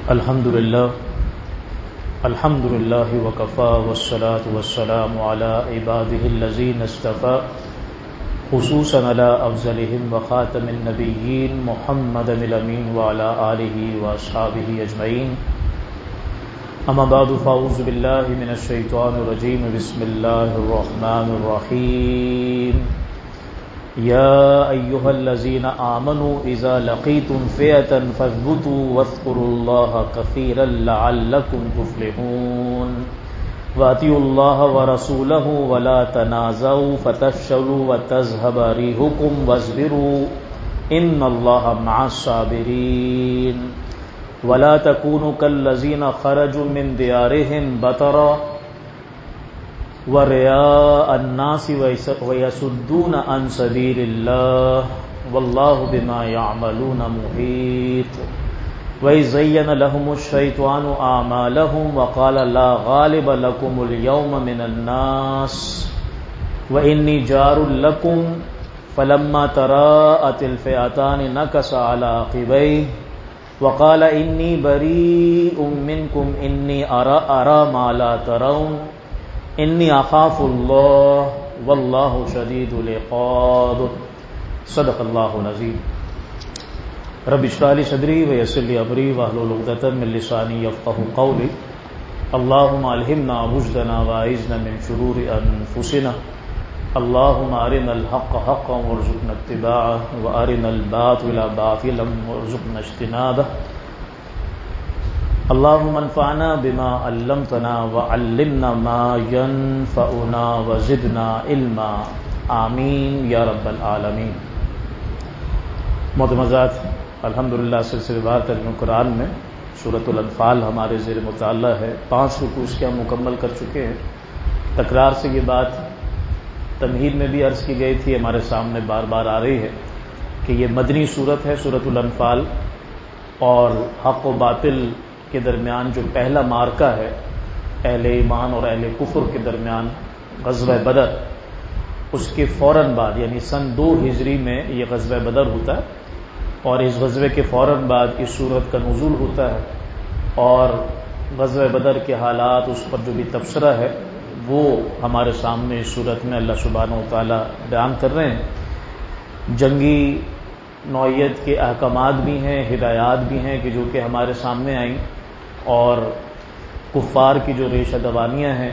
الحمدللہ وکفی والصلاة والسلام علی عبادہ الذین اصطفی خصوصا علی افضلہم وخاتم النبیین محمد الامین وعلی آلہ واصحابہ اجمعین اما بعد فاعوذ باللہ من الشیطان الرجیم بسم اللہ الرحمن الرحیم یا ایہا الذین آمنوا اذا لقیتم فئة فاثبتوا واذکروا اللہ کثیرا لعلکم تفلحون وَأَطِیعُوا اللَّهَ وَرَسُولَهُ وَلَا تَنَازَعُوا فَتَفْشَلُوا وَتَذْهَبَ رِيحُكُمْ وَاصْبِرُوا إِنَّ اللَّهَ مَعَ الصَّابِرِينَ وَلَا تَكُونُوا كَالَّذِينَ خَرَجُوا مِنْ دِيَارِهِمْ بَطَرًا وَرِئَاءَ النَّاسِ وَيَصُدُّونَ عَنْ سَبِيلِ اللَّهِ وَاللَّهُ بِمَا يَعْمَلُونَ مُحِيطٌ وَإِذْ زَيَّنَ لَهُمُ الشَّيْطَانُ أَعْمَالَهُمْ وَقَالَ لَا غَالِبَ لَكُمُ الْيَوْمَ مِنَ النَّاسِ وَإِنِّي جَارٌ لَكُمْ فَلَمَّا تَرَاءَتِ الْفِئَتَانِ نَكَصَ عَلَى عَقِبَيْهِ وَقَالَ إِنِّي بَرِيءٌ مِّنكُمْ إِنِّي أَرَىٰ مَا لَا تَرَوْنَ إِنِّي أَخَافُ اللَّهَ وَاللَّهُ شَدِيدُ الْعِقَابِ صدق اللہ العظیم رب اشرح لي صدری ویسر لي امری واحلل عقدۃ من لسانی یفقهوا قولی اللهم الہمنا رشدنا واعذنا من شرور انفسنا اللهم ارنا الحق حقا وارزقنا اتباعه وارنا الباطل باطلا وارزقنا اجتنابه اللهم انفعنا بما علمتنا وعلمنا ما ينفعنا وزدنا علما آمین یا رب العالمین۔ محترمات، الحمدللہ سلسلہ وار ترجمہ قرآن میں سورۃ الانفال ہمارے زیر مطالعہ ہے۔ 5 رکوع اس کے ہم مکمل کر چکے ہیں۔ تکرار سے یہ بات تمہید میں بھی عرض کی گئی تھی، ہمارے سامنے بار بار آ رہی ہے کہ یہ مدنی سورت ہے سورۃ الانفال، اور حق و باطل کے درمیان جو پہلا معرکہ ہے اہل ایمان اور اہل کفر کے درمیان غزوہ بدر، اس کے فوراً بعد یعنی سن 2 ہجری میں یہ غزوہ بدر ہوتا ہے، اور اس غزوے کے فوراً بعد اس سورت کا نزول ہوتا ہے، اور غزوہ بدر کے حالات، اس پر جو بھی تبصرہ ہے وہ ہمارے سامنے اس سورت میں اللہ سبحانہ و تعالی بیان کر رہے ہیں۔ جنگی نوعیت کے احکامات بھی ہیں، ہدایات بھی ہیں کہ جو کہ ہمارے سامنے آئیں، اور کفار کی جو ریشہ دوانیاں ہیں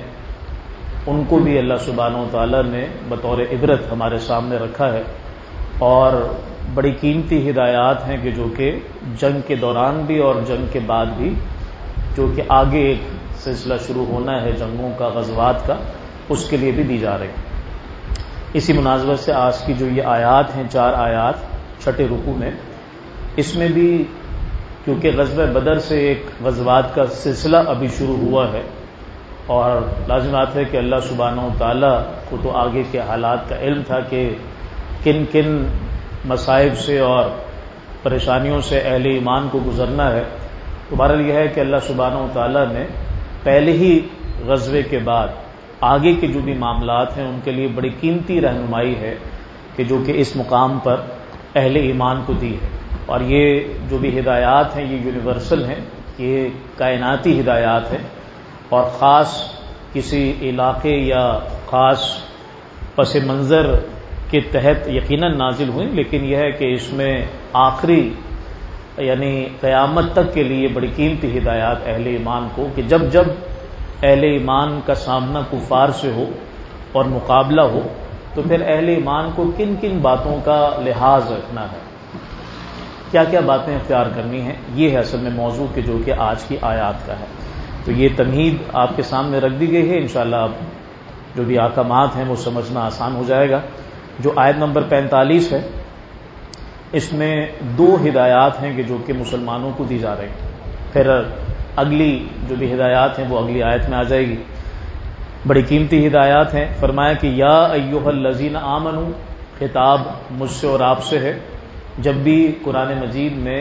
ان کو بھی اللہ سبحانہ و تعالی نے بطور عبرت ہمارے سامنے رکھا ہے، اور بڑی قیمتی ہدایات ہیں کہ جو کہ جنگ کے دوران بھی اور جنگ کے بعد بھی، جو کہ آگے ایک سلسلہ شروع ہونا ہے جنگوں کا، غزوات کا، اس کے لیے بھی دی جا رہی ہیں۔ اسی مناسبت سے آج کی جو یہ آیات ہیں، 4 آیات 6 رکوع میں، اس میں بھی کیونکہ غزوہ بدر سے ایک غزوات کا سلسلہ ابھی شروع ہوا ہے، اور لازمات ہے کہ اللہ سبحانہ و تعالی کو تو آگے کے حالات کا علم تھا کہ کن کن مصائب سے اور پریشانیوں سے اہل ایمان کو گزرنا ہے۔ تو بہرحال یہ ہے کہ اللہ سبحانہ و تعالی نے پہلے ہی غزوے کے بعد آگے کے جو بھی معاملات ہیں ان کے لیے بڑی قیمتی رہنمائی ہے کہ جو کہ اس مقام پر اہل ایمان کو دی ہے، اور یہ جو بھی ہدایات ہیں یہ یونیورسل ہیں، یہ کائناتی ہدایات ہیں، اور خاص کسی علاقے یا خاص پس منظر کے تحت یقیناً نازل ہوئیں، لیکن یہ ہے کہ اس میں آخری یعنی قیامت تک کے لیے بڑی قیمتی ہدایات اہل ایمان کو، کہ جب جب اہل ایمان کا سامنا کفار سے ہو اور مقابلہ ہو تو پھر اہل ایمان کو کن کن باتوں کا لحاظ رکھنا ہے، کیا کیا باتیں اختیار کرنی ہیں، یہ ہے اصل میں موضوع کہ جو کہ آج کی آیات کا ہے۔ تو یہ تمہید آپ کے سامنے رکھ دی گئی ہے، انشاءاللہ اب جو بھی احکامات ہیں وہ سمجھنا آسان ہو جائے گا۔ جو آیت نمبر 45 ہے اس میں 2 ہدایات ہیں کہ جو کہ مسلمانوں کو دی جا رہی ہیں، پھر اگلی جو بھی ہدایات ہیں وہ اگلی آیت میں آ جائے گی۔ بڑی قیمتی ہدایات ہیں۔ فرمایا کہ یا ایھا الذین آمنوا، خطاب مجھ سے اور آپ سے ہے۔ جب بھی قرآن مجید میں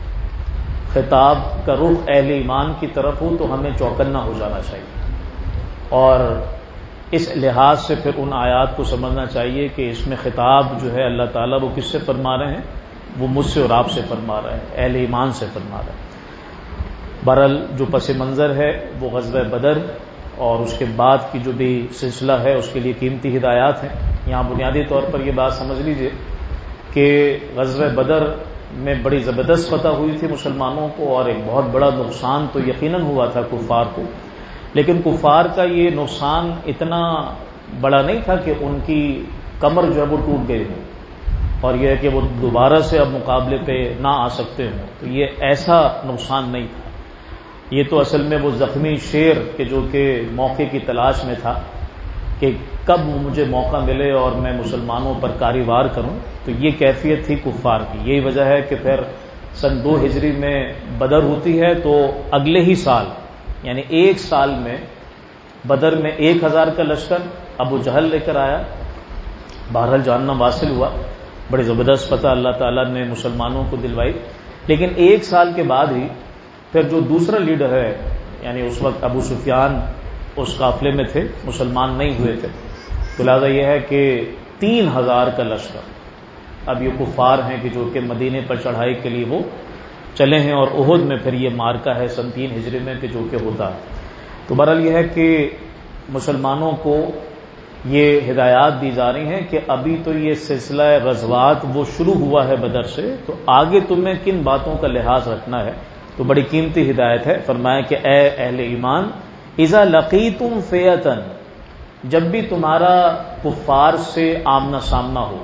خطاب کا رخ اہل ایمان کی طرف ہو تو ہمیں چوکنا ہو جانا چاہیے، اور اس لحاظ سے پھر ان آیات کو سمجھنا چاہیے کہ اس میں خطاب جو ہے اللہ تعالیٰ وہ کس سے فرما رہے ہیں، وہ مجھ سے اور آپ سے فرما رہے ہیں، اہل ایمان سے فرما رہے ہیں۔ بہرحال جو پس منظر ہے وہ غزوہ بدر اور اس کے بعد کی جو بھی سلسلہ ہے اس کے لیے قیمتی ہدایات ہیں. یہاں بنیادی طور پر یہ بات سمجھ لیجئے کہ غزوہ بدر میں بڑی زبردست فتح ہوئی تھی مسلمانوں کو، اور ایک بہت بڑا نقصان تو یقیناً ہوا تھا کفار کو، لیکن کفار کا یہ نقصان اتنا بڑا نہیں تھا کہ ان کی کمر جو ہے وہ ٹوٹ گئی ہو اور یہ ہے کہ وہ دوبارہ سے اب مقابلے پہ نہ آ سکتے ہوں. تو یہ ایسا نقصان نہیں تھا. یہ تو اصل میں وہ زخمی شیر کہ جو کہ موقع کی تلاش میں تھا کہ کب مجھے موقع ملے اور میں مسلمانوں پر کاری وار کروں. تو یہ کیفیت تھی کفار کی. یہی وجہ ہے کہ پھر سن 2 ہجری میں بدر ہوتی ہے تو اگلے ہی سال یعنی ایک سال میں بدر میں 1000 کا لشکر ابو جہل لے کر آیا. بہرحال جاننا واصل ہوا، بڑی زبردست فتح اللہ تعالیٰ نے مسلمانوں کو دلوائی. لیکن ایک سال کے بعد ہی پھر جو دوسرا لیڈر ہے، یعنی اس وقت ابو سفیان اس قافلے میں تھے، مسلمان نہیں ہوئے تھے، تو لہٰذا یہ ہے کہ 3000 کا لشکر اب یہ کفار ہیں کہ جو کہ مدینے پر چڑھائی کے لیے وہ چلے ہیں، اور احد میں پھر یہ مارکا ہے سن 3 ہجری میں کہ جو کہ ہوتا ہے. تو بہرحال یہ ہے کہ مسلمانوں کو یہ ہدایات دی جا رہی ہیں کہ ابھی تو یہ سلسلہ غزوات وہ شروع ہوا ہے بدر سے، تو آگے تمہیں کن باتوں کا لحاظ رکھنا ہے. تو بڑی قیمتی ہدایت ہے. فرمایا کہ اے اہل ایمان اذا لقیتم فئۃ، جب بھی تمہارا کفار سے آمنا سامنا ہو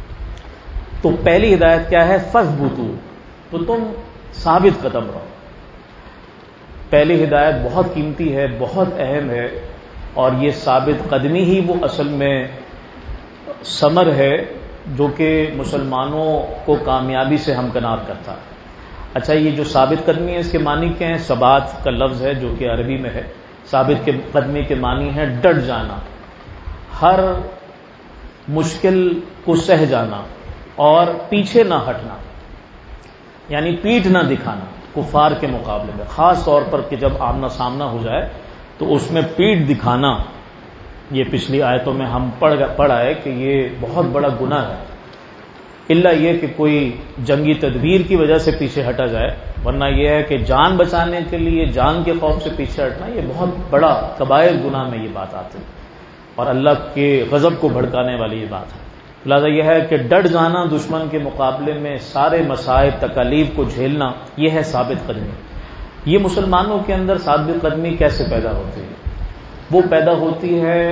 تو پہلی ہدایت کیا ہے؟ فثبتوا، تو تم ثابت قدم رہو. پہلی ہدایت بہت قیمتی ہے، بہت اہم ہے، اور یہ ثابت قدمی ہی وہ اصل میں ثمر ہے جو کہ مسلمانوں کو کامیابی سے ہمکنار کرتا ہے. اچھا، یہ جو ثابت قدمی ہے اس کے معنی کیا ہیں؟ ثبات کا لفظ ہے جو کہ عربی میں ہے. ثابت قدمی کے معنی ہے ڈٹ جانا، ہر مشکل کو سہ جانا اور پیچھے نہ ہٹنا، یعنی پیٹھ نہ دکھانا کفار کے مقابلے میں. خاص طور پر کہ جب آمنا سامنا ہو جائے تو اس میں پیٹھ دکھانا، یہ پچھلی آیتوں میں ہم پڑھ آئے کہ یہ بہت بڑا گناہ ہے، الا یہ کہ کوئی جنگی تدبیر کی وجہ سے پیچھے ہٹا جائے، ورنہ یہ ہے کہ جان بچانے کے لیے جان کے خوف سے پیچھے ہٹنا یہ بہت بڑا کبائر گناہ میں یہ بات آتی ہے اور اللہ کے غضب کو بھڑکانے والی یہ بات ہے. لہٰذا یہ ہے کہ ڈٹ جانا دشمن کے مقابلے میں، سارے مصائب تکالیف کو جھیلنا، یہ ہے ثابت قدمی. یہ مسلمانوں کے اندر ثابت قدمی کیسے پیدا ہوتی ہے؟ وہ پیدا ہوتی ہے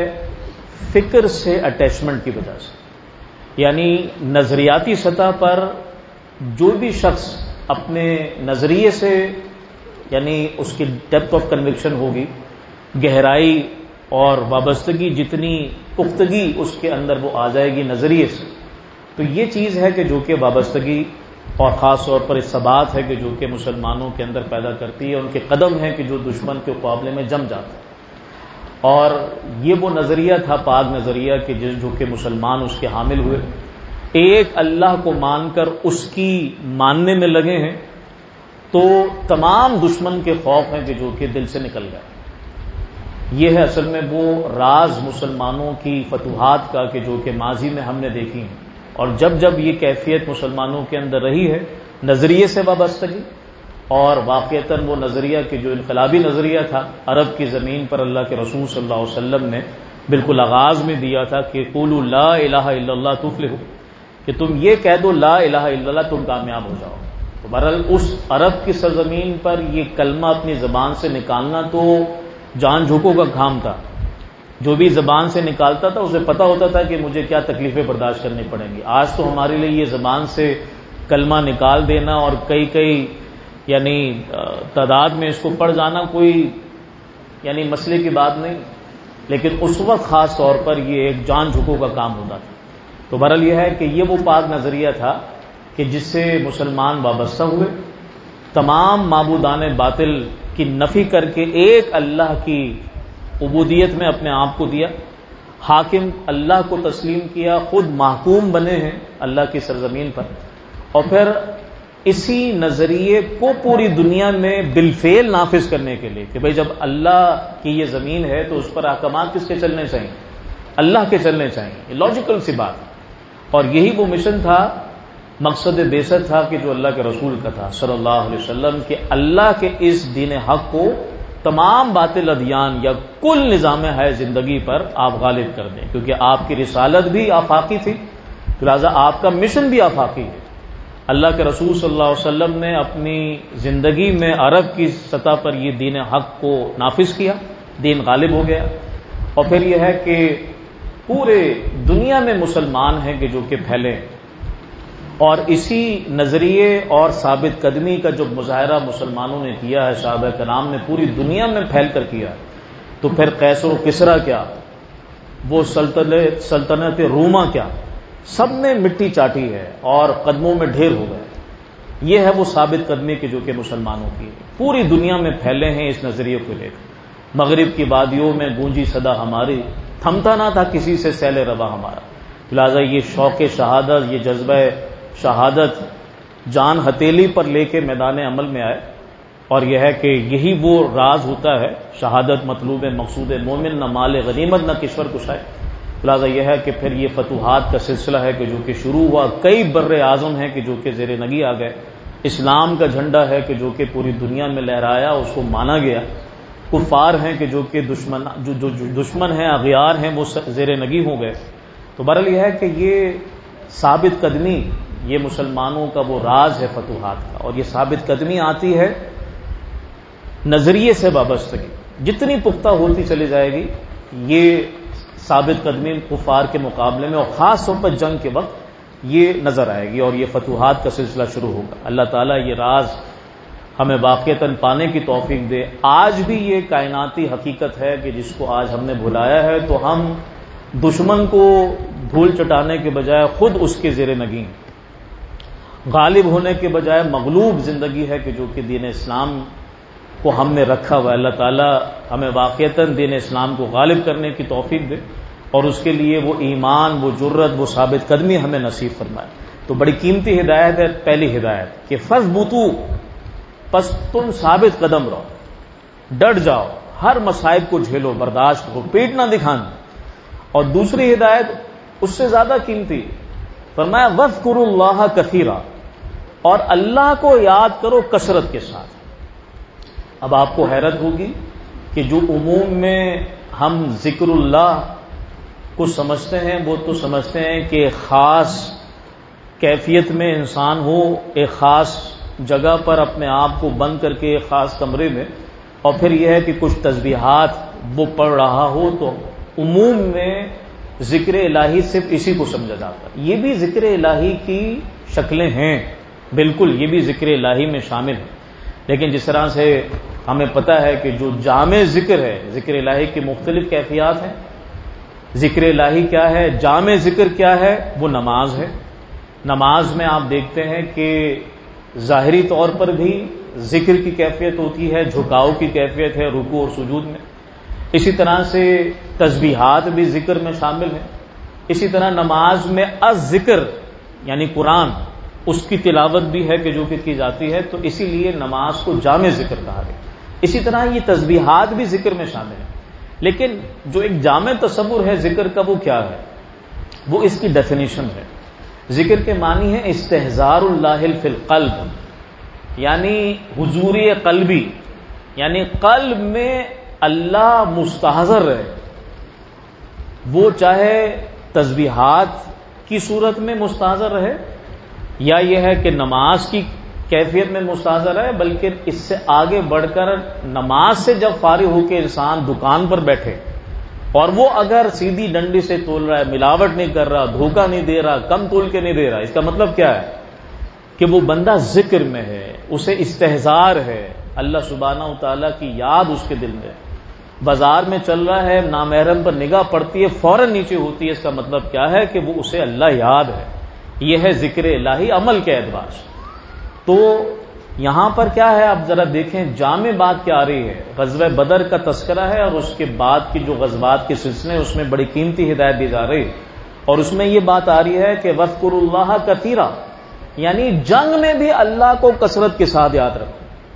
فکر سے اٹیچمنٹ کی وجہ سے. یعنی نظریاتی سطح پر جو بھی شخص اپنے نظریے سے، یعنی اس کی ڈیپتھ آف کنوکشن ہوگی، گہرائی اور وابستگی، جتنی پختگی اس کے اندر وہ آ جائے گی نظریے سے، تو یہ چیز ہے کہ جو کہ وابستگی اور خاص طور پر ثبات ہے کہ جو کہ مسلمانوں کے اندر پیدا کرتی ہے. ان کے قدم ہیں کہ جو دشمن کے مقابلے میں جم جاتا ہے. اور یہ وہ نظریہ تھا، پاک نظریہ، کہ جو کہ مسلمان اس کے حامل ہوئے، ایک اللہ کو مان کر اس کی ماننے میں لگے ہیں تو تمام دشمن کے خوف ہیں کہ جو کہ دل سے نکل گئے. یہ ہے اصل میں وہ راز مسلمانوں کی فتوحات کا کہ جو کہ ماضی میں ہم نے دیکھی ہیں. اور جب جب یہ کیفیت مسلمانوں کے اندر رہی ہے، نظریے سے وابستگی، اور واقعتاً وہ نظریہ کہ جو انقلابی نظریہ تھا عرب کی زمین پر اللہ کے رسول صلی اللہ علیہ وسلم نے بالکل آغاز میں دیا تھا کہ قولوا لا الہ الا اللہ تفلحوا، کہ تم یہ کہہ دو لا الہ الا اللہ، تم کامیاب ہو جاؤ. تو بہرحال اس عرب کی سرزمین پر یہ کلمہ اپنی زبان سے نکالنا تو جان جھوکوں کا کام تھا. جو بھی زبان سے نکالتا تھا اسے پتا ہوتا تھا کہ مجھے کیا تکلیفیں برداشت کرنی پڑیں گی. آج تو ہمارے لیے یہ زبان سے کلمہ نکال دینا اور کئی یعنی تعداد میں اس کو پڑھ جانا کوئی یعنی مسئلے کی بات نہیں، لیکن اس وقت خاص طور پر یہ ایک جان جھکوں کا کام ہوتا تھا. تو بہرحال یہ ہے کہ یہ وہ پاک نظریہ تھا کہ جس سے مسلمان وابستہ ہوئے، تمام معبودان باطل کی نفی کر کے ایک اللہ کی عبودیت میں اپنے آپ کو دیا، حاکم اللہ کو تسلیم کیا، خود محکوم بنے ہیں اللہ کی سرزمین پر. اور پھر اسی نظریے کو پوری دنیا میں بالفعل نافذ کرنے کے لیے کہ بھئی جب اللہ کی یہ زمین ہے تو اس پر احکامات کس کے چلنے چاہیے؟ اللہ کے چلنے چاہیے. یہ لاجیکل سی بات. اور یہی وہ مشن تھا مقصد بعثت تھا کہ جو اللہ کے رسول کا تھا صلی اللہ علیہ وسلم، کہ اللہ کے اس دین حق کو تمام باطل ادیان یا کل نظام ہے زندگی پر آپ غالب کر دیں، کیونکہ آپ کی رسالت بھی آفاقی تھی، لہذا آپ کا مشن بھی آفاقی ہے۔ اللہ کے رسول صلی اللہ علیہ وسلم نے اپنی زندگی میں عرب کی سطح پر یہ دین حق کو نافذ کیا، دین غالب ہو گیا، اور پھر یہ ہے کہ پورے دنیا میں مسلمان ہیں کہ جو کہ پھیلے، اور اسی نظریے اور ثابت قدمی کا جو مظاہرہ مسلمانوں نے کیا ہے، صحابہ کرام نے پوری دنیا میں پھیل کر کیا، تو پھر قیصر و کسریٰ کیا، وہ سلطنت روما کیا، سب نے مٹی چاٹی ہے اور قدموں میں ڈھیر ہو گئے۔ یہ ہے وہ ثابت قدمی کہ جو کہ مسلمانوں کی پوری دنیا میں پھیلے ہیں اس نظریے کو لے کر۔ مغرب کی وادیوں میں گونجی صدا ہماری، تھمتا نہ تھا کسی سے سیل روا ہمارا، لہذا یہ شوق شہادت، یہ جذبہ شہادت جان ہتھیلی پر لے کے میدان عمل میں آئے، اور یہ ہے کہ یہی وہ راز ہوتا ہے، شہادت مطلوب مقصود مومن، نہ مال غنیمت نہ کشور کشائے۔ لہٰذا یہ ہے کہ پھر یہ فتوحات کا سلسلہ ہے کہ جو کہ شروع ہوا، کئی بر اعظم ہیں کہ جو کہ زیر نگی آ گئے، اسلام کا جھنڈا ہے کہ جو کہ پوری دنیا میں لہرایا، اس کو مانا گیا، کفار ہیں کہ جو کہ دشمن ہیں، اغیار ہیں، وہ زیر نگی ہو گئے۔ تو بہرحال یہ ہے کہ یہ ثابت قدمی، یہ مسلمانوں کا وہ راز ہے فتوحات کا، اور یہ ثابت قدمی آتی ہے نظریے سے وابستگی، جتنی پختہ ہوتی چلی جائے گی یہ ثابت قدمی کفار کے مقابلے میں، اور خاص طور پر جنگ کے وقت یہ نظر آئے گی، اور یہ فتوحات کا سلسلہ شروع ہوگا۔ اللہ تعالیٰ یہ راز ہمیں واقعتاً پانے کی توفیق دے۔ آج بھی یہ کائناتی حقیقت ہے کہ جس کو آج ہم نے بھلایا ہے، تو ہم دشمن کو دھول چٹانے کے بجائے خود اس کے زیر نگیں، غالب ہونے کے بجائے مغلوب زندگی ہے کہ جو کہ دین اسلام کو ہم نے رکھا ہوا ہے۔ اللہ تعالیٰ ہمیں واقعتاً دین اسلام کو غالب کرنے کی توفیق دے، اور اس کے لیے وہ ایمان، وہ جرت، وہ ثابت قدمی ہمیں نصیب فرمائے۔ تو بڑی قیمتی ہدایت ہے پہلی ہدایت کہ فَاثْبُتُوا، پس تم ثابت قدم رہو، ڈٹ جاؤ، ہر مصائب کو جھیلو، برداشت کرو، پیٹ نہ دکھانا۔ اور دوسری ہدایت اس سے زیادہ قیمتی، فرمایا وَاذْكُرُوا اللَّهَ كَثِيرًا، اور اللہ کو یاد کرو کثرت کے ساتھ۔ اب آپ کو حیرت ہوگی کہ جو عموم میں ہم ذکر اللہ کو سمجھتے ہیں، وہ تو سمجھتے ہیں کہ ایک خاص کیفیت میں انسان ہو، ایک خاص جگہ پر اپنے آپ کو بند کر کے ایک خاص کمرے میں، اور پھر یہ ہے کہ کچھ تسبیحات وہ پڑھ رہا ہو، تو عموم میں ذکر الہی صرف اسی کو سمجھا جاتا ہے۔ یہ بھی ذکر الہی کی شکلیں ہیں، بالکل یہ بھی ذکر الہی میں شامل ہے، لیکن جس طرح سے ہمیں پتہ ہے کہ جو جامع ذکر ہے، ذکر الہی کی مختلف کیفیات ہیں۔ ذکر الہی کیا ہے، جامع ذکر کیا ہے، وہ نماز ہے۔ نماز میں آپ دیکھتے ہیں کہ ظاہری طور پر بھی ذکر کی کیفیت ہوتی ہے، جھکاؤ کی کیفیت ہے رکوع اور سجود میں، اسی طرح سے تسبیحات بھی ذکر میں شامل ہیں، اسی طرح نماز میں الذکر یعنی قرآن، اس کی تلاوت بھی ہے کہ جو کہ کی جاتی ہے، تو اسی لیے نماز کو جامع ذکر کہا گیا۔ اسی طرح یہ تسبیحات بھی ذکر میں شامل ہیں، لیکن جو ایک جامع تصور ہے ذکر کا، وہ کیا ہے، وہ اس کی ڈیفینیشن ہے۔ ذکر کے معنی ہے استحضار اللہ فی القلب، یعنی حضور قلبی، یعنی قلب میں اللہ مستحضر رہے، وہ چاہے تسبیحات کی صورت میں مستحضر رہے، یا یہ ہے کہ نماز کی کیفیت میں مستحضر ہے، بلکہ اس سے آگے بڑھ کر نماز سے جب فارغ ہو کے انسان دکان پر بیٹھے، اور وہ اگر سیدھی ڈنڈی سے تول رہا ہے، ملاوٹ نہیں کر رہا، دھوکہ نہیں دے رہا، کم تول کے نہیں دے رہا، اس کا مطلب کیا ہے کہ وہ بندہ ذکر میں ہے، اسے استحضار ہے، اللہ سبحانہ و تعالیٰ کی یاد اس کے دل میں ہے۔ بازار میں چل رہا ہے، نامحرم پر نگاہ پڑتی ہے، فوراً نیچے ہوتی ہے، اس کا مطلب کیا ہے کہ وہ اسے اللہ یاد ہے۔ یہ ہے ذکر الہی عمل کے اعتبار سے۔ تو یہاں پر کیا ہے، آپ ذرا دیکھیں جامع بات کیا آ رہی ہے، غزوہ بدر کا تذکرہ ہے، اور اس کے بعد کی جو غزوات کے سلسلے ہیں اس میں بڑی قیمتی ہدایت دی جا رہی ہے، اور اس میں یہ بات آ رہی ہے کہ وَاذْكُرُوا اللَّهَ كَثِيرًا، یعنی جنگ میں بھی اللہ کو کثرت کے ساتھ یاد رکھو۔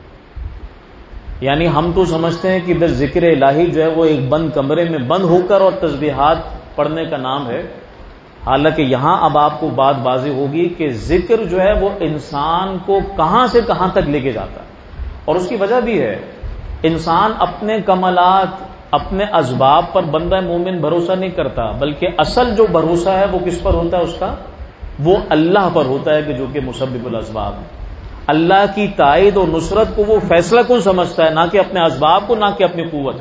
یعنی ہم تو سمجھتے ہیں کہ بس ذکر الہی جو ہے وہ ایک بند کمرے میں بند ہو کر اور تسبیحات پڑھنے کا نام ہے، حالانکہ یہاں اب آپ کو بات واضح ہوگی کہ ذکر جو ہے وہ انسان کو کہاں سے کہاں تک لے کے جاتا ہے، اور اس کی وجہ بھی ہے، انسان اپنے کمالات، اپنے اسباب پر بندہ مومن بھروسہ نہیں کرتا، بلکہ اصل جو بھروسہ ہے وہ کس پر ہوتا ہے اس کا؟ وہ اللہ پر ہوتا ہے کہ جو کہ مسبب الاسباب ہے۔ اللہ کی تائید و نصرت کو وہ فیصلہ کن سمجھتا ہے، نہ کہ اپنے اسباب کو، نہ کہ اپنی قوت۔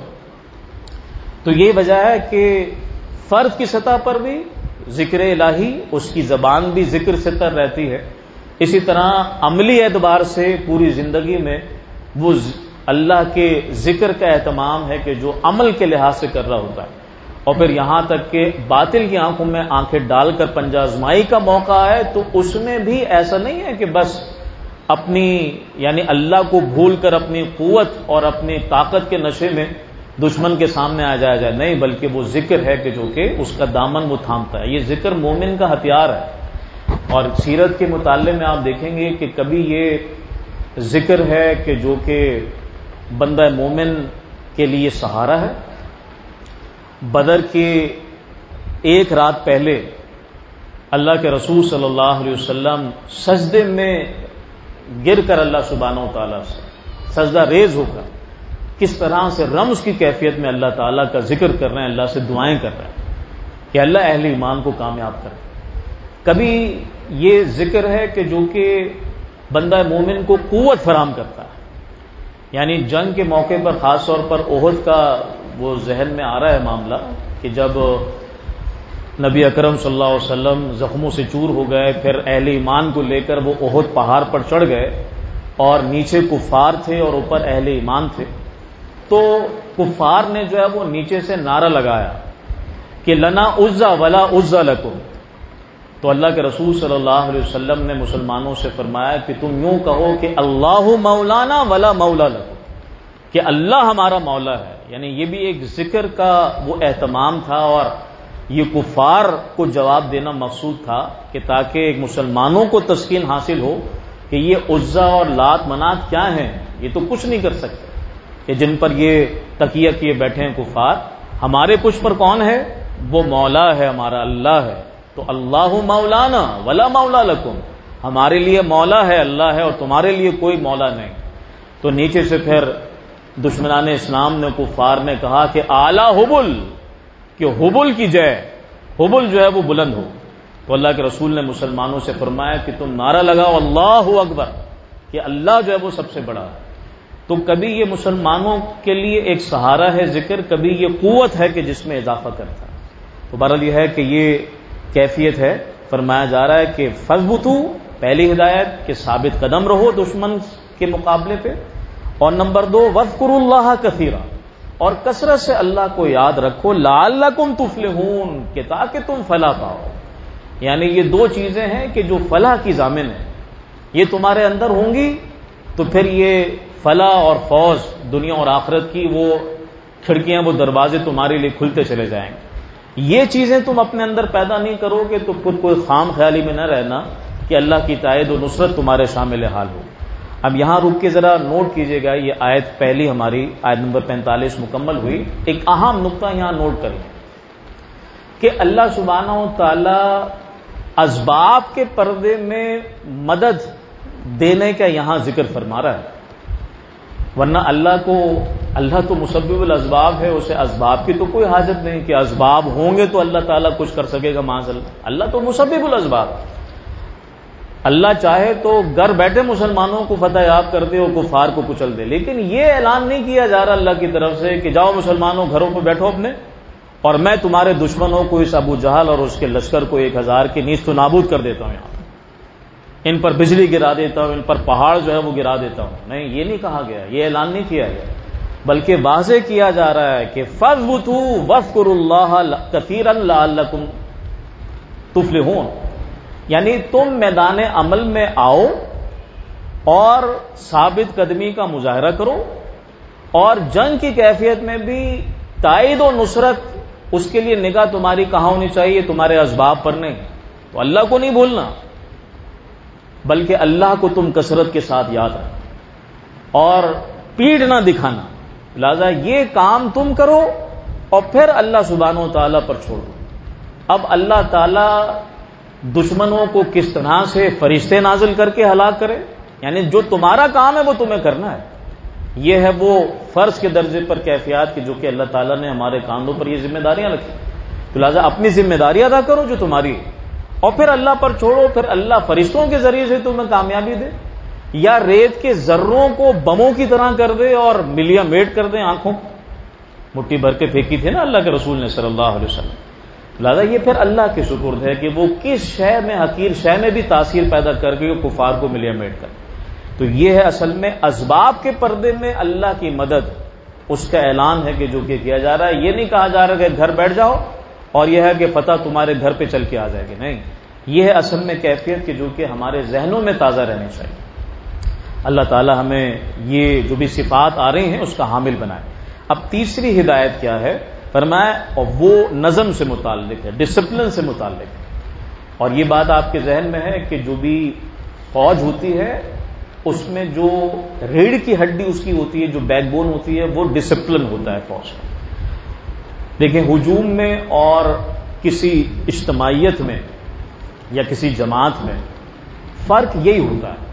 تو یہ وجہ ہے کہ فرد کی سطح پر بھی ذکر الہی، اس کی زبان بھی ذکر سے تر رہتی ہے، اسی طرح عملی اعتبار سے پوری زندگی میں وہ اللہ کے ذکر کا اہتمام ہے کہ جو عمل کے لحاظ سے کر رہا ہوتا ہے۔ اور پھر یہاں تک کہ باطل کی آنکھوں میں آنکھیں ڈال کر پنجہ آزمائی کا موقع ہے تو اس میں بھی ایسا نہیں ہے کہ بس اپنی یعنی اللہ کو بھول کر اپنی قوت اور اپنی طاقت کے نشے میں دشمن کے سامنے آ جایا جائے، نہیں، بلکہ وہ ذکر ہے کہ جو کہ اس کا دامن وہ تھامتا ہے۔ یہ ذکر مومن کا ہتھیار ہے، اور سیرت کے مطالعے میں آپ دیکھیں گے کہ کبھی یہ ذکر ہے کہ جو کہ بندہ مومن کے لیے سہارا ہے۔ بدر کے ایک رات پہلے اللہ کے رسول صلی اللہ علیہ وسلم سجدے میں گر کر اللہ سبحانہ و تعالیٰ سے سجدہ ریز ہو کر کس طرح سے رمز کی کیفیت میں اللہ تعالیٰ کا ذکر کر رہے ہیں، اللہ سے دعائیں کر رہے ہیں کہ اللہ اہل ایمان کو کامیاب کرے۔ کبھی یہ ذکر ہے کہ جو کہ بندہ مومن کو قوت فراہم کرتا ہے، یعنی جنگ کے موقع پر خاص طور پر احد کا وہ ذہن میں آ رہا ہے معاملہ کہ جب نبی اکرم صلی اللہ علیہ وسلم زخموں سے چور ہو گئے، پھر اہل ایمان کو لے کر وہ احد پہاڑ پر چڑھ گئے اور نیچے کفار تھے اور اوپر اہل ایمان تھے، تو کفار نے جو ہے وہ نیچے سے نعرہ لگایا کہ لنا عزا ولا عزا لکم، تو اللہ کے رسول صلی اللہ علیہ وسلم نے مسلمانوں سے فرمایا کہ تم یوں کہو کہ اللہ مولانا ولا مولا لکم، کہ اللہ ہمارا مولا ہے۔ یعنی یہ بھی ایک ذکر کا وہ اہتمام تھا، اور یہ کفار کو جواب دینا مقصود تھا کہ تاکہ ایک مسلمانوں کو تسکین حاصل ہو کہ یہ عزا اور لات منات کیا ہیں، یہ تو کچھ نہیں کر سکتے کہ جن پر یہ تکیہ کیے بیٹھے ہیں کفار، ہمارے کچھ پر کون ہے؟ وہ مولا ہے، ہمارا اللہ ہے۔ تو اللہ مولانا ولا مولا لکم، ہمارے لیے مولا ہے اللہ ہے اور تمہارے لیے کوئی مولا نہیں۔ تو نیچے سے پھر دشمنان اسلام نے کفار نے کہا کہ اعلی حبل، کہ حبل کی جے، حبل جو ہے وہ بلند ہو۔ تو اللہ کے رسول نے مسلمانوں سے فرمایا کہ تم نعرہ لگاؤ اللہ اکبر، کہ اللہ جو ہے وہ سب سے بڑا ہے۔ تو کبھی یہ مسلمانوں کے لیے ایک سہارا ہے ذکر، کبھی یہ قوت ہے کہ جس میں اضافہ کرتا ہے۔ تو بہرحال یہ ہے کہ یہ کیفیت ہے۔ فرمایا جا رہا ہے کہ فَاثْبُتُوا، پہلی ہدایت کہ ثابت قدم رہو دشمن کے مقابلے پہ، اور نمبر 2 وَاذْكُرُوا اللَّهَ كَثِيرًا، اور کثرت سے اللہ کو یاد رکھو، لَعَلَّكُمْ تُفْلِحُونَ، کہ تاکہ تم فلاح پاؤ۔ یعنی یہ دو چیزیں ہیں کہ جو فلاح کی ضامن ہے، یہ تمہارے اندر ہوں گی تو پھر یہ فلاح اور فوز دنیا اور آخرت کی وہ کھڑکیاں، وہ دروازے تمہارے لیے کھلتے چلے جائیں گے۔ یہ چیزیں تم اپنے اندر پیدا نہیں کرو گے تو خود کوئی خام خیالی میں نہ رہنا کہ اللہ کی تائید و نصرت تمہارے شامل حال ہو۔ اب یہاں رک کے ذرا نوٹ کیجئے گا، یہ آیت پہلی ہماری آیت نمبر 45 مکمل ہوئی۔ ایک اہم نقطہ یہاں نوٹ کریں کہ اللہ سبحانہ و تعالی اسباب کے پردے میں مدد دینے کا یہاں ذکر فرما رہا ہے، ورنہ اللہ تو مسبب الاسباب ہے، اسے اسباب کی تو کوئی حاجت نہیں کہ اسباب ہوں گے تو اللہ تعالیٰ کچھ کر سکے گا معاذ اللہ تو مسبب الاسباب۔ اللہ چاہے تو گھر بیٹھے مسلمانوں کو فتح یاب کر دے اور کفار کو کچل دے، لیکن یہ اعلان نہیں کیا جا رہا اللہ کی طرف سے کہ جاؤ مسلمانوں گھروں پہ بیٹھو اپنے، اور میں تمہارے دشمنوں کو اس ابو جہل اور اس کے لشکر کو 1000 کی نیست و نابود کر دیتا ہوں، یہاں ان پر بجلی گرا دیتا ہوں، ان پر پہاڑ جو ہے وہ گرا دیتا ہوں۔ نہیں، یہ نہیں کہا گیا، یہ اعلان نہیں کیا گیا، بلکہ واضح کیا جا رہا ہے کہ فَاثْبُتُوا وَاذْكُرُوا اللَّهَ كَثِيرًا لَعَلَّكُمْ تُفْلِحُونَ، یعنی تم میدان عمل میں آؤ اور ثابت قدمی کا مظاہرہ کرو، اور جنگ کی کیفیت میں بھی تائید و نصرت اس کے لیے نگاہ تمہاری کہاں ہونی چاہیے؟ تمہارے اسباب پر نہیں، تو اللہ کو نہیں بھولنا بلکہ اللہ کو تم کثرت کے ساتھ یاد رکھو اور پیٹھ نہ دکھانا، لہذا یہ کام تم کرو اور پھر اللہ سبحانہ و تعالیٰ پر چھوڑ دو۔ اب اللہ تعالی دشمنوں کو کس طرح سے فرشتے نازل کر کے ہلاک کرے، یعنی جو تمہارا کام ہے وہ تمہیں کرنا ہے. یہ ہے وہ فرض کے درجے پر کیفیات کی جو کہ اللہ تعالیٰ نے ہمارے کاندھوں پر یہ ذمہ داریاں رکھی. تو لہٰذا اپنی ذمہ داری ادا کرو جو تمہاری ہے، اور پھر اللہ پر چھوڑو. پھر اللہ فرشتوں کے ذریعے سے تمہیں کامیابی دے، یا ریت کے ذروں کو بموں کی طرح کر دے اور ملیا میٹ کر دے آنکھوں، مٹھی بھر کے پھینکی تھی نا اللہ کے رسول نے صلی اللہ علیہ وسلم. لہٰذا یہ پھر اللہ کے سپرد ہے کہ وہ کس شے میں، حقیر شے میں بھی تاثیر پیدا کر کے کفار کو ملیا میٹ کر. تو یہ ہے اصل میں اسباب کے پردے میں اللہ کی مدد، اس کا اعلان ہے کہ جو کہ کیا جا رہا ہے. یہ نہیں کہا جا رہا کہ گھر بیٹھ جاؤ اور یہ ہے کہ فتح تمہارے گھر پہ چل کے آ جائے گی، نہیں. یہ ہے اصل میں کیفیت کہ جو کہ ہمارے ذہنوں میں تازہ رہنی چاہیے. اللہ تعالی ہمیں یہ جو بھی صفات آ رہی ہیں اس کا حامل بنائے. اب تیسری ہدایت کیا ہے؟ فرمایا اور وہ نظم سے متعلق ہے، ڈسپلن سے متعلق ہے. اور یہ بات آپ کے ذہن میں ہے کہ جو بھی فوج ہوتی ہے اس میں جو ریڑھ کی ہڈی اس کی ہوتی ہے، جو بیک بون ہوتی ہے، وہ ڈسپلن ہوتا ہے فوج کا. دیکھیں ہجوم میں اور کسی اجتماعیت میں یا کسی جماعت میں فرق یہی ہوتا ہے.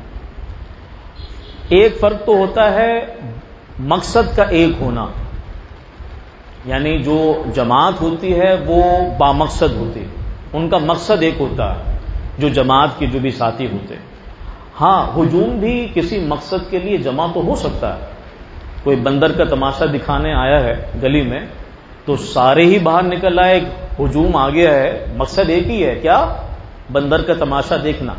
ایک فرق تو ہوتا ہے مقصد کا ایک ہونا، یعنی جو جماعت ہوتی ہے وہ بامقصد ہوتی ہے، ان کا مقصد ایک ہوتا ہے جو جماعت کے جو بھی ساتھی ہوتے ہیں. ہاں ہجوم بھی کسی مقصد کے لیے جمع تو ہو سکتا ہے. کوئی بندر کا تماشا دکھانے آیا ہے گلی میں تو سارے ہی باہر نکل آئے، ہجوم آ گیا ہے، مقصد ایک ہی ہے، کیا؟ بندر کا تماشا دیکھنا.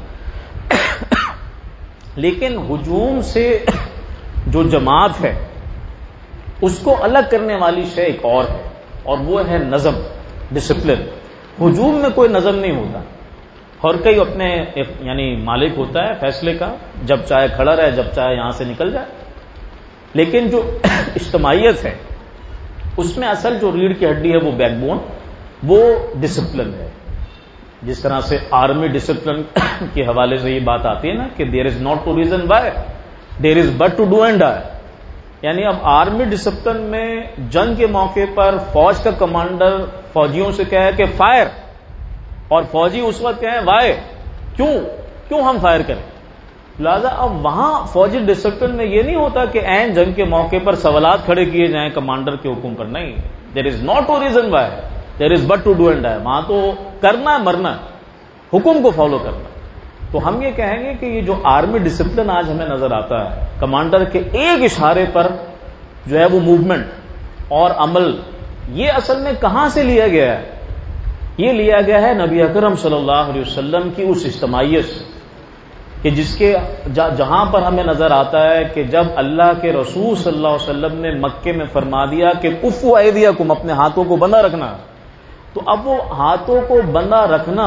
لیکن ہجوم سے جو جماعت ہے اس کو الگ کرنے والی شے ایک اور ہے، اور وہ ہے نظم، ڈسپلن. ہجوم میں کوئی نظم نہیں ہوتا، ہر کوئی اپنے یعنی مالک ہوتا ہے فیصلے کا، جب چاہے کھڑا رہے، جب چاہے یہاں سے نکل جائے. لیکن جو اجتماعیت ہے اس میں اصل جو ریڑھ کی ہڈی ہے وہ بیک بون، وہ ڈسپلن ہے. جس طرح سے آرمی ڈسپلن کے حوالے سے یہ بات آتی ہے نا کہ there is not to reason why, there is but to do and die. یعنی اب آرمی ڈسپلن میں جنگ کے موقع پر فوج کا کمانڈر فوجیوں سے کہے کہ فائر، اور فوجی اس وقت کہیں وائی، کیوں ہم فائر کریں. لہذا اب وہاں فوجی ڈسپلن میں یہ نہیں ہوتا کہ عین جنگ کے موقع پر سوالات کھڑے کیے جائیں کمانڈر کے حکم پر، نہیں. There is not to reason why, there is but to do and die. وہاں تو کرنا مرنا، حکم کو فالو کرنا. تو ہم یہ کہیں گے کہ یہ جو آرمی ڈسپلن آج ہمیں نظر آتا ہے، کمانڈر کے ایک اشارے پر جو ہے وہ موومنٹ اور عمل، یہ اصل میں کہاں سے لیا گیا ہے؟ یہ لیا گیا ہے نبی اکرم صلی اللہ علیہ وسلم کی اس اجتماعیت سے کہ جس کے جہاں پر ہمیں نظر آتا ہے کہ جب اللہ کے رسول صلی اللہ علیہ وسلم نے مکے میں فرما دیا کہ کفوا ایدیکم، اپنے ہاتھوں کو بندہ رکھنا، تو اب وہ ہاتھوں کو بندہ رکھنا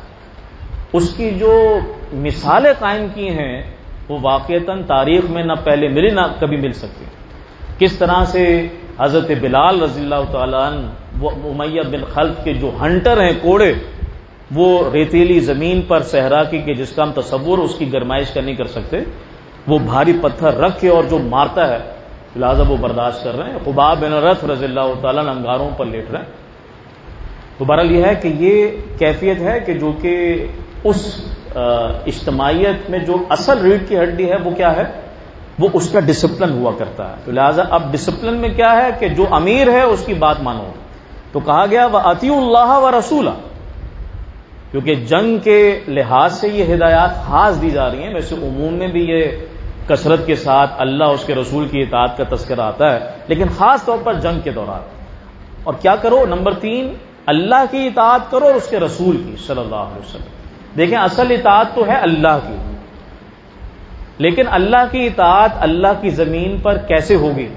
اس کی جو مثالیں قائم کی ہیں وہ واقعتاً تاریخ میں نہ پہلے ملی نہ کبھی مل سکتی. کس طرح سے حضرت بلال رضی اللہ تعالیٰ عنہ، وہ امیہ بن خلف کے جو ہنٹر ہیں کوڑے، وہ ریتیلی زمین پر صحرا کی کہ جس کا ہم تصور اس کی گرمائش کا نہیں کر سکتے، وہ بھاری پتھر رکھ کے اور جو مارتا ہے لہٰذا وہ برداشت کر رہے ہیں. خباب بن رث رضی اللہ تعالیٰ عنہ انگاروں پر لیٹ رہے ہیں. تو بہرحال یہ ہے کہ یہ کیفیت ہے کہ جو کہ اس اجتماعیت میں جو اصل ریڑھ کی ہڈی ہے وہ کیا ہے؟ وہ اس کا ڈسپلن ہوا کرتا ہے. تو لہٰذا اب ڈسپلن میں کیا ہے کہ جو امیر ہے اس کی بات مانو. تو کہا گیا وَأَطِيعُوا اللَّهَ وَرَسُولَهُ، کیونکہ جنگ کے لحاظ سے یہ ہدایات خاص دی جا رہی ہیں. ویسے عموم میں بھی یہ کثرت کے ساتھ اللہ اس کے رسول کی اطاعت کا تذکرہ آتا ہے، لیکن خاص طور پر جنگ کے دوران. اور کیا کرو؟ نمبر 3، اللہ کی اطاعت کرو اور اس کے رسول کی صلی اللہ علیہ وسلم. دیکھیں اصل اطاعت تو ہے اللہ کی، لیکن اللہ کی اطاعت اللہ کی زمین پر کیسے ہوگی؟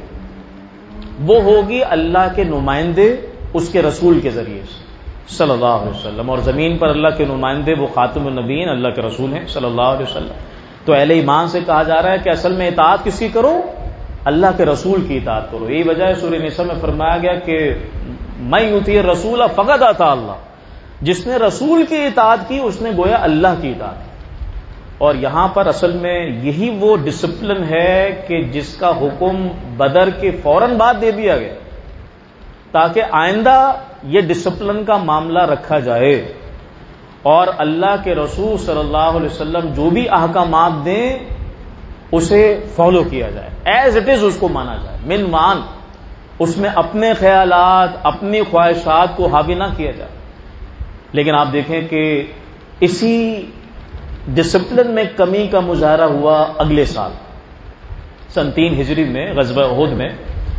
وہ ہوگی اللہ کے نمائندے اس کے رسول کے ذریعے سے صلی اللہ علیہ وسلم. اور زمین پر اللہ کے نمائندے وہ خاتم النبیین اللہ کے رسول ہیں صلی اللہ علیہ وسلم. تو اہل ایمان سے کہا جا رہا ہے کہ اصل میں اطاعت کس کی کرو؟ اللہ کے رسول کی اطاعت کرو. یہی وجہ ہے سورہ نساء میں فرمایا گیا کہ میں یطیع الرسول فقد اطاع اللہ، جس نے رسول کی اطاعت کی اس نے گویا اللہ کی اطاعت کی. اور یہاں پر اصل میں یہی وہ ڈسپلن ہے کہ جس کا حکم بدر کے فوراً بعد دے دیا گیا تاکہ آئندہ یہ ڈسپلن کا معاملہ رکھا جائے اور اللہ کے رسول صلی اللہ علیہ وسلم جو بھی احکامات دیں اسے فالو کیا جائے، ایز اٹ از اس کو مانا جائے، من مان، اس میں اپنے خیالات اپنی خواہشات کو حاوی نہ کیا جائے۔ لیکن آپ دیکھیں کہ اسی ڈسپلن میں کمی کا مظاہرہ ہوا اگلے سال سن 3 ہجری میں غزوہ احد میں۔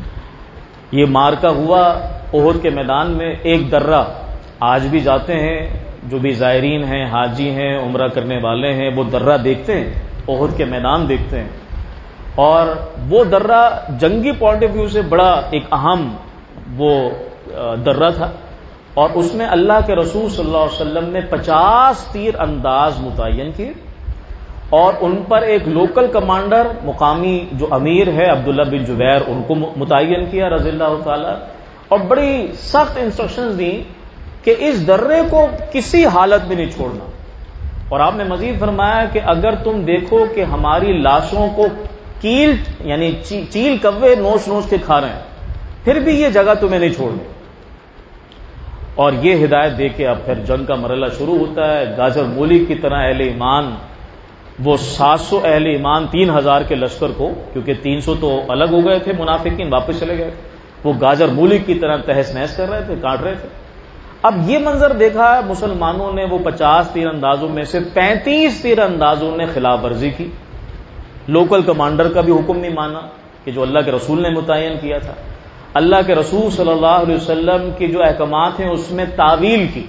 یہ مارکا ہوا احد کے میدان میں، ایک درہ آج بھی جاتے ہیں جو بھی زائرین ہیں، حاجی ہیں، عمرہ کرنے والے ہیں، وہ درہ دیکھتے ہیں، احد کے میدان دیکھتے ہیں، اور وہ درہ جنگی پوائنٹ آف ویو سے بڑا ایک اہم وہ درہ تھا، اور اس میں اللہ کے رسول صلی اللہ علیہ وسلم نے 50 تیر انداز متعین کیے، اور ان پر ایک لوکل کمانڈر مقامی جو امیر ہے عبداللہ بن جبیر ان کو متعین کیا رضی اللہ تعالی، اور بڑی سخت انسٹرکشنز دیں کہ اس درے کو کسی حالت میں نہیں چھوڑنا۔ اور آپ نے مزید فرمایا کہ اگر تم دیکھو کہ ہماری لاشوں کو کیل یعنی چیل کوے نوچ نوچ کے کھا رہے ہیں، پھر بھی یہ جگہ تمہیں نہیں چھوڑنی۔ اور یہ ہدایت دے کے اب پھر جنگ کا مرحلہ شروع ہوتا ہے۔ گاجر مولی کی طرح اہل ایمان، وہ 700 اہل ایمان 3000 کے لشکر کو، کیونکہ 300 تو الگ ہو گئے تھے منافقین، واپس چلے گئے تھے، وہ گاجر مولی کی طرح تہس نہس کر رہے تھے، کاٹ رہے تھے۔ اب یہ منظر دیکھا ہے مسلمانوں نے، وہ 50 تیر اندازوں میں سے 35 تیر اندازوں نے خلاف ورزی کی، لوکل کمانڈر کا بھی حکم نہیں مانا کہ جو اللہ کے رسول نے متعین کیا تھا، اللہ کے رسول صلی اللہ علیہ وسلم کے جو احکامات ہیں اس میں تعویل کی،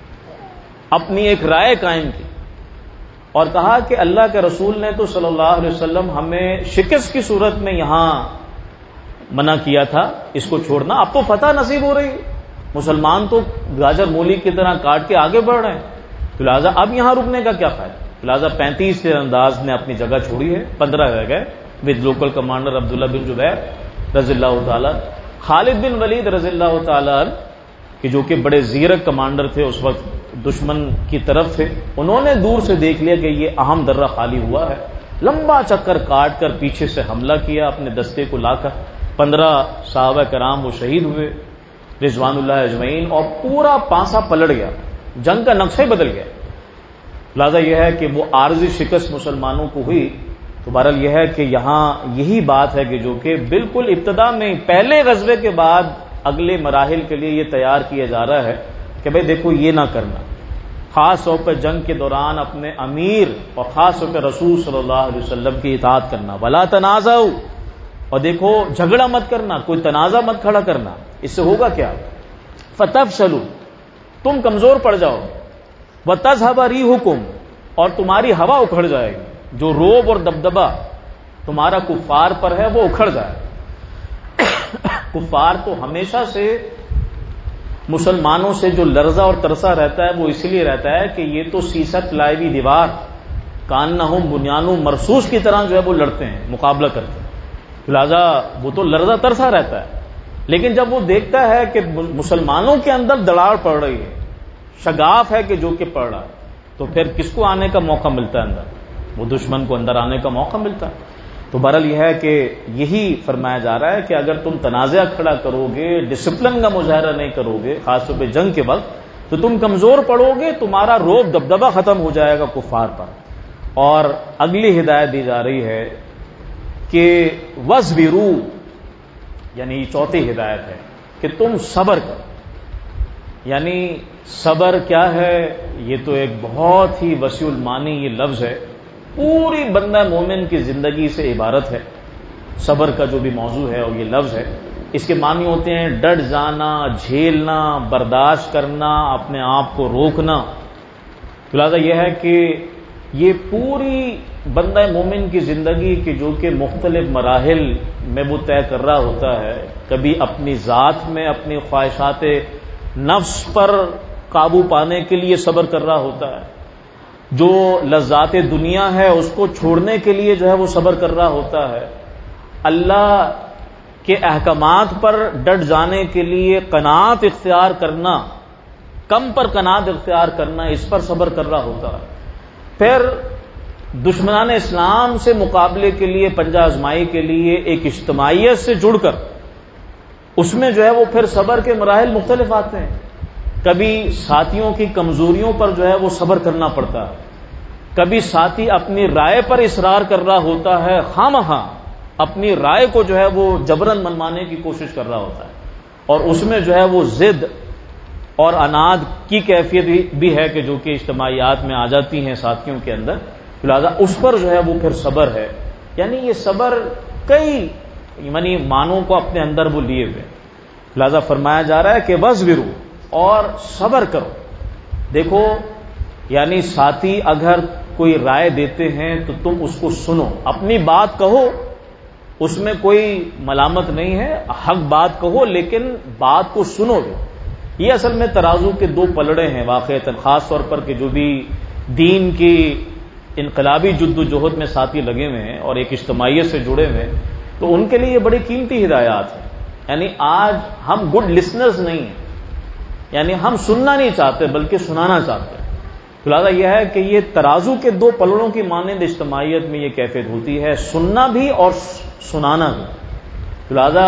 اپنی ایک رائے قائم کی، اور کہا کہ اللہ کے رسول نے تو صلی اللہ علیہ وسلم ہمیں شکست کی صورت میں یہاں منع کیا تھا اس کو چھوڑنا، اب تو فتح نصیب ہو رہی ہے، مسلمان تو گاجر مولی کی طرح کاٹ کے آگے بڑھ رہے ہیں، لہٰذا اب یہاں رکنے کا کیا فائدہ؟ لہٰذا 35 تیر انداز نے اپنی جگہ چھوڑی ہے، 15 رہ گئے with local commander Abdullah bin Jubair رضی اللہ تعالی، خالد بن ولید رضی اللہ تعالی کہ جو کہ بڑے زیرک کمانڈر تھے اس وقت، دشمن کی طرف تھے، انہوں نے دور سے دیکھ لیا کہ یہ اہم درہ خالی ہوا ہے، لمبا چکر کاٹ کر پیچھے سے حملہ کیا اپنے دستے کو لا کر، 15 صحابہ کرام وہ شہید ہوئے رضوان اللہ اجمعین، اور پورا پانسا پلٹ گیا، جنگ کا نقشہ بدل گیا۔ لہذا یہ ہے کہ وہ عارضی شکست مسلمانوں کو ہوئی، تو بہرحال یہ ہے کہ یہاں یہی بات ہے کہ جو کہ بالکل ابتدا میں پہلے غزوے کے بعد اگلے مراحل کے لیے یہ تیار کیا جا رہا ہے کہ بھئی دیکھو یہ نہ کرنا، خاص طور پہ جنگ کے دوران اپنے امیر اور خاص طور پہ رسول صلی اللہ علیہ وسلم کی اطاعت کرنا، ولا تنازعوا، اور دیکھو جھگڑا مت کرنا، کوئی تنازع مت کھڑا کرنا، اس سے ہوگا کیا؟ فتفشلوا، تم کمزور پڑ جاؤ، وتذهب ريحكم، اور تمہاری ہوا اکھڑ جائے گی، جو روب اور دبدبہ تمہارا کفار پر ہے وہ اکھڑ جائے۔ کفار تو ہمیشہ سے مسلمانوں سے جو لرزہ اور ترسا رہتا ہے وہ اس لیے رہتا ہے کہ یہ تو سیسک لائی ہوئی دیوار کانہم بنیان مرصوص کی طرح جو ہے وہ لڑتے ہیں، مقابلہ کرتے ہیں، لہذا وہ تو لرزہ ترسا رہتا ہے۔ لیکن جب وہ دیکھتا ہے کہ مسلمانوں کے اندر دڑاڑ پڑ رہی ہے، شگاف ہے کہ جو کہ پڑ رہا ہے، تو پھر کس کو آنے کا موقع ملتا ہے اندر؟ وہ دشمن کو اندر آنے کا موقع ملتا ہے۔ تو بہرحال یہ ہے کہ یہی فرمایا جا رہا ہے کہ اگر تم تنازع کھڑا کرو گے، ڈسپلن کا مظاہرہ نہیں کرو گے خاص طور پہ جنگ کے وقت، تو تم کمزور پڑو گے، تمہارا روب دبدبہ ختم ہو جائے گا کفار پر۔ اور اگلی ہدایت دی جا رہی ہے کہ وَاصْبِرُوا، یعنی چوتھی ہدایت ہے کہ تم صبر کرو۔ یعنی صبر کیا ہے؟ یہ تو ایک بہت ہی وسیع المعنی یہ لفظ ہے، پوری بندہ مومن کی زندگی سے عبارت ہے صبر کا جو بھی موضوع ہے اور یہ لفظ ہے۔ اس کے معنی ہوتے ہیں ڈٹ جانا، جھیلنا، برداشت کرنا، اپنے آپ کو روکنا۔ لہٰذا یہ ہے کہ یہ پوری بندہ مومن کی زندگی کی جو کہ مختلف مراحل میں وہ طے کر رہا ہوتا ہے، کبھی اپنی ذات میں اپنی خواہشات نفس پر قابو پانے کے لیے صبر کر رہا ہوتا ہے، جو لذات دنیا ہے اس کو چھوڑنے کے لیے جو ہے وہ صبر کر رہا ہوتا ہے، اللہ کے احکامات پر ڈٹ جانے کے لیے قناعت اختیار کرنا، کم پر قناعت اختیار کرنا، اس پر صبر کر رہا ہوتا ہے۔ پھر دشمنان اسلام سے مقابلے کے لیے، پنجہ آزمائی کے لیے ایک اجتماعیت سے جڑ کر اس میں جو ہے وہ پھر صبر کے مراحل مختلف آتے ہیں. کبھی ساتھیوں کی کمزوریوں پر جو ہے وہ صبر کرنا پڑتا ہے، کبھی ساتھی اپنی رائے پر اصرار کر رہا ہوتا ہے، خواہ اپنی رائے کو جو ہے وہ جبرن منوانے کی کوشش کر رہا ہوتا ہے، اور اس میں جو ہے وہ ضد اور عناد کی کیفیت بھی ہے کہ جو کہ اجتماعیات میں آ جاتی ہیں ساتھیوں کے اندر. لہذا اس پر جو ہے وہ پھر صبر ہے. یعنی یہ صبر کئی یعنی معنوں کو اپنے اندر وہ لیے ہوئے. لہذا فرمایا جا رہا ہے کہ وَاصْبِرُوا، اور صبر کرو. دیکھو یعنی ساتھی اگر کوئی رائے دیتے ہیں تو تم اس کو سنو، اپنی بات کہو، اس میں کوئی ملامت نہیں ہے، حق بات کہو لیکن بات کو سنو گے. یہ اصل میں ترازو کے دو پلڑے ہیں واقعتاً، خاص طور پر کہ جو بھی دین کی انقلابی جد و جہد میں ساتھی لگے ہوئے ہیں اور ایک اجتماعیت سے جڑے ہوئے ہیں، تو ان کے لیے یہ بڑی قیمتی ہدایات ہیں. یعنی آج ہم گڈ لسنرز نہیں ہیں، یعنی ہم سننا نہیں چاہتے بلکہ سنانا چاہتے ہیں. تو لہٰذا یہ ہے کہ یہ ترازو کے دو پلڑوں کی مانند اجتماعیت میں یہ کیفیت ہوتی ہے، سننا بھی اور سنانا بھی. تو لہٰذا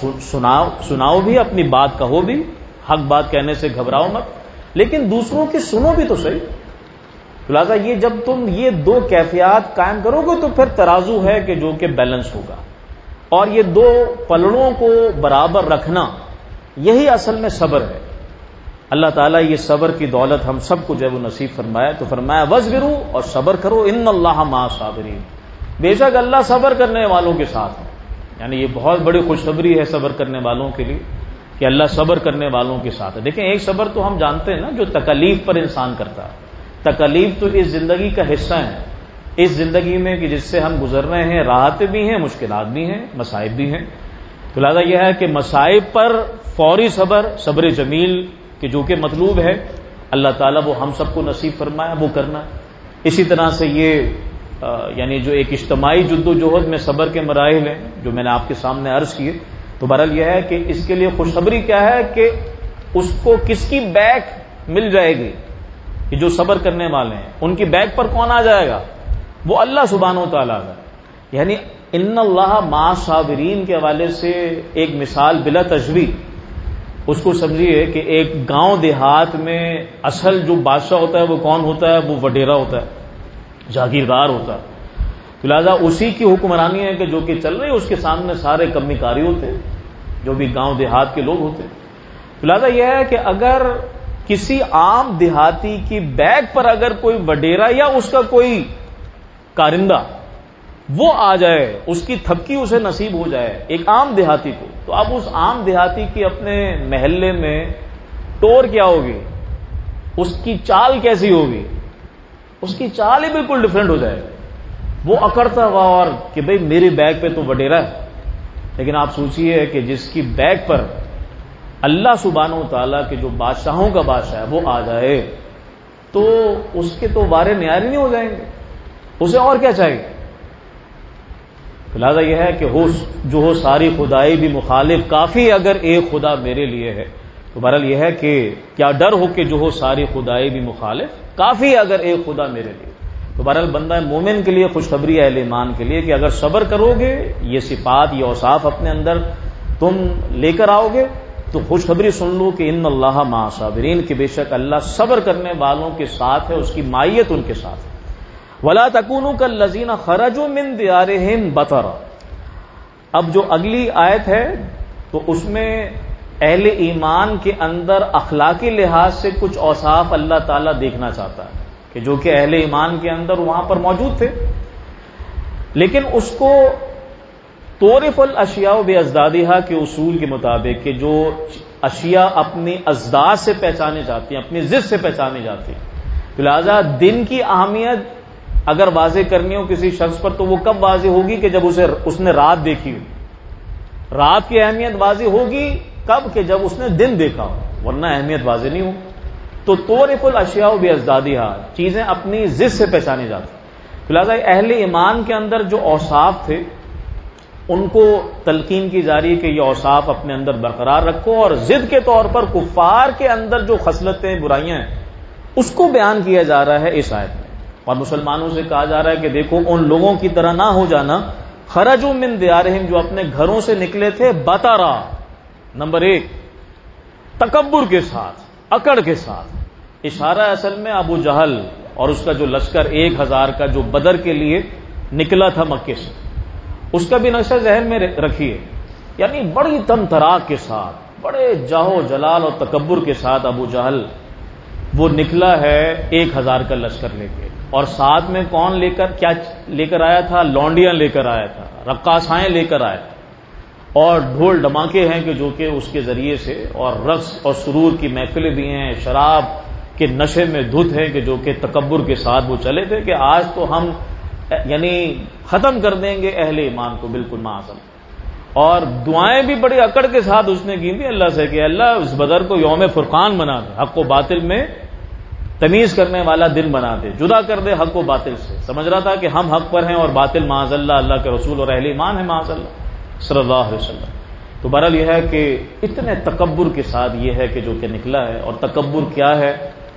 سناؤ بھی، اپنی بات کہو بھی، حق بات کہنے سے گھبراؤ مت، لیکن دوسروں کی سنو بھی تو صحیح. تو لہٰذا یہ جب تم یہ دو کیفیات قائم کرو گے تو پھر ترازو ہے کہ جو کہ بیلنس ہوگا. اور یہ دو پلڑوں کو برابر رکھنا یہی اصل میں صبر ہے. اللہ تعالیٰ یہ صبر کی دولت ہم سب کو جو ہے وہ نصیب فرمایا. تو فرمایا وَاصْبِرُوا، اور صبر کرو، ان اللہ مع الصابرین، بے شک اللہ صبر کرنے والوں کے ساتھ ہے. یعنی یہ بہت بڑی خوشخبری ہے صبر کرنے والوں کے لیے کہ اللہ صبر کرنے والوں کے ساتھ ہے. دیکھیں ایک صبر تو ہم جانتے ہیں نا جو تکالیف پر انسان کرتا ہے. تکالیف تو اس زندگی کا حصہ ہے، اس زندگی میں کہ جس سے ہم گزر رہے ہیں، راحتیں بھی ہیں، مشکلات بھی ہیں، مصائب بھی ہیں. تو لہذا یہ ہے کہ مصائب پر فوری صبر جمیل کہ جو کہ مطلوب ہے، اللہ تعالیٰ وہ ہم سب کو نصیب فرمایا وہ کرنا. اسی طرح سے یہ یعنی جو ایک اجتماعی جد و جہد میں صبر کے مراحل ہیں جو میں نے آپ کے سامنے عرض کیے، تو بہرحال یہ ہے کہ اس کے لیے خوشخبری کیا ہے کہ اس کو کس کی بیک مل جائے گی کہ جو صبر کرنے والے ہیں ان کی بیک پر کون آ جائے گا؟ وہ اللہ سبحانہ و تعالیٰ کا. یعنی ان اللہ مع الصابرین کے حوالے سے ایک مثال بلا تشبیہ اس کو سمجھیے کہ ایک گاؤں دیہات میں اصل جو بادشاہ ہوتا ہے وہ کون ہوتا ہے؟ وہ وڈیرا ہوتا ہے، جاگیردار ہوتا ہے. تو لہٰذا اسی کی حکمرانی ہے کہ جو کہ چل رہی ہے، اس کے سامنے سارے کمی کاری ہوتے ہیں جو بھی گاؤں دیہات کے لوگ ہوتے ہیں. تو لہٰذا یہ ہے کہ اگر کسی عام دیہاتی کی بیک پر اگر کوئی وڈیرا یا اس کا کوئی کارندہ وہ آ جائے، اس کی تھپکی اسے نصیب ہو جائے ایک عام دیہاتی کو، تو اب اس عام دیہاتی کی اپنے محلے میں ٹور کیا ہوگی، اس کی چال کیسی ہوگی؟ اس کی چال ہی بالکل ڈیفرنٹ ہو جائے. وہ اکڑتا ہوا اور کہ بھئی میری بیک پہ تو وڈیرا ہے. لیکن آپ سوچئے کہ جس کی بیک پر اللہ سبحانہ و تعالیٰ کے جو بادشاہوں کا بادشاہ ہے وہ آ جائے تو اس کے تو وارے نیارے نہیں ہو جائیں گے، اسے اور کیا چاہیے. لہٰذا یہ ہے کہ جو ہو ساری خدائی بھی مخالف، کافی اگر ایک خدا میرے لیے ہے. تو بہرحال یہ ہے کہ کیا ڈر ہو کہ جو ہو ساری خدائی بھی مخالف، کافی اگر ایک خدا میرے لیے. تو بہرحال بندہ مومن کے لیے خوشخبری اہل ایمان کے لیے کہ اگر صبر کرو گے، یہ صفات یہ اوصاف اپنے اندر تم لے کر آؤ گے تو خوشخبری سن لو کہ ان اللہ مع الصابرین، کہ بے شک اللہ صبر کرنے والوں کے ساتھ ہے، اس کی مائیت ان کے ساتھ ہے. وَلَا تَكُونُوا كَالَّذِينَ خَرَجُوا مِن دِيَارِهِمْ بَطَرًا. اب جو اگلی آیت ہے تو اس میں اہل ایمان کے اندر اخلاقی لحاظ سے کچھ اوصاف اللہ تعالیٰ دیکھنا چاہتا ہے کہ جو کہ اہل ایمان کے اندر وہاں پر موجود تھے، لیکن اس کو تعرف الاشیاء بازدادها کے اصول کے مطابق کہ جو اشیاء اپنی ازداد سے پہچانے جاتی ہیں، اپنی ضد سے پہچانے جاتی ہیں. لہذا دن کی اہمیت اگر واضح کرنی ہو کسی شخص پر تو وہ کب واضح ہوگی کہ جب اس نے رات دیکھی ہو. رات کی اہمیت واضح ہوگی کب؟ کہ جب اس نے دن دیکھا ہو، ورنہ اہمیت واضح نہیں ہو. تو تعرف الاشیاء بازدادها، چیزیں اپنی ضد سے پہچانی جاتی ہیں. لہذا اہل ایمان کے اندر جو اوصاف تھے ان کو تلقین کی جا رہی ہے کہ یہ اوصاف اپنے اندر برقرار رکھو، اور ضد کے طور پر کفار کے اندر جو خصلتیں برائیاں ہیں اس کو بیان کیا جا رہا ہے اس آیت میں. اور مسلمانوں سے کہا جا رہا ہے کہ دیکھو ان لوگوں کی طرح نہ ہو جانا، خرجوا من دیارہم، جو اپنے گھروں سے نکلے تھے بطرا، نمبر 1 تکبر کے ساتھ، اکڑ کے ساتھ، اشارہ اصل میں ابو جہل اور اس کا جو لشکر 1000 کا جو بدر کے لیے نکلا تھا مکے سے، اس کا بھی نقشہ ذہن میں رکھیے. یعنی بڑی تم تراک کے ساتھ، بڑے جاہو جلال اور تکبر کے ساتھ ابو جہل وہ نکلا ہے 1000 کا لشکر لے کے، اور ساتھ میں کون کیا لے کر آیا تھا؟ لونڈیاں لے کر آیا تھا، رقاصائیں لے کر آیا تھا، اور ڈھول ڈماکے ہیں کہ جو کہ اس کے ذریعے سے، اور رقص اور سرور کی محفلیں بھی ہیں، شراب کے نشے میں دھت ہیں کہ جو کہ تکبر کے ساتھ وہ چلے تھے کہ آج تو ہم یعنی ختم کر دیں گے اہل ایمان کو بالکل معاذ. اور دعائیں بھی بڑی اکڑ کے ساتھ اس نے کی تھی اللہ سے کہ اللہ اس بدر کو یوم فرقان بنا دے، حق و باطل میں تمیز کرنے والا دن بنا دے، جدا کر دے حق و باطل سے. سمجھ رہا تھا کہ ہم حق پر ہیں اور باطل معاذ اللہ اللہ کے رسول اور اہل ایمان ہیں معاذ اللہ صلی اللہ علیہ وسلم. تو بہرحال یہ ہے کہ اتنے تکبر کے ساتھ یہ ہے کہ جو کہ نکلا ہے. اور تکبر کیا ہے؟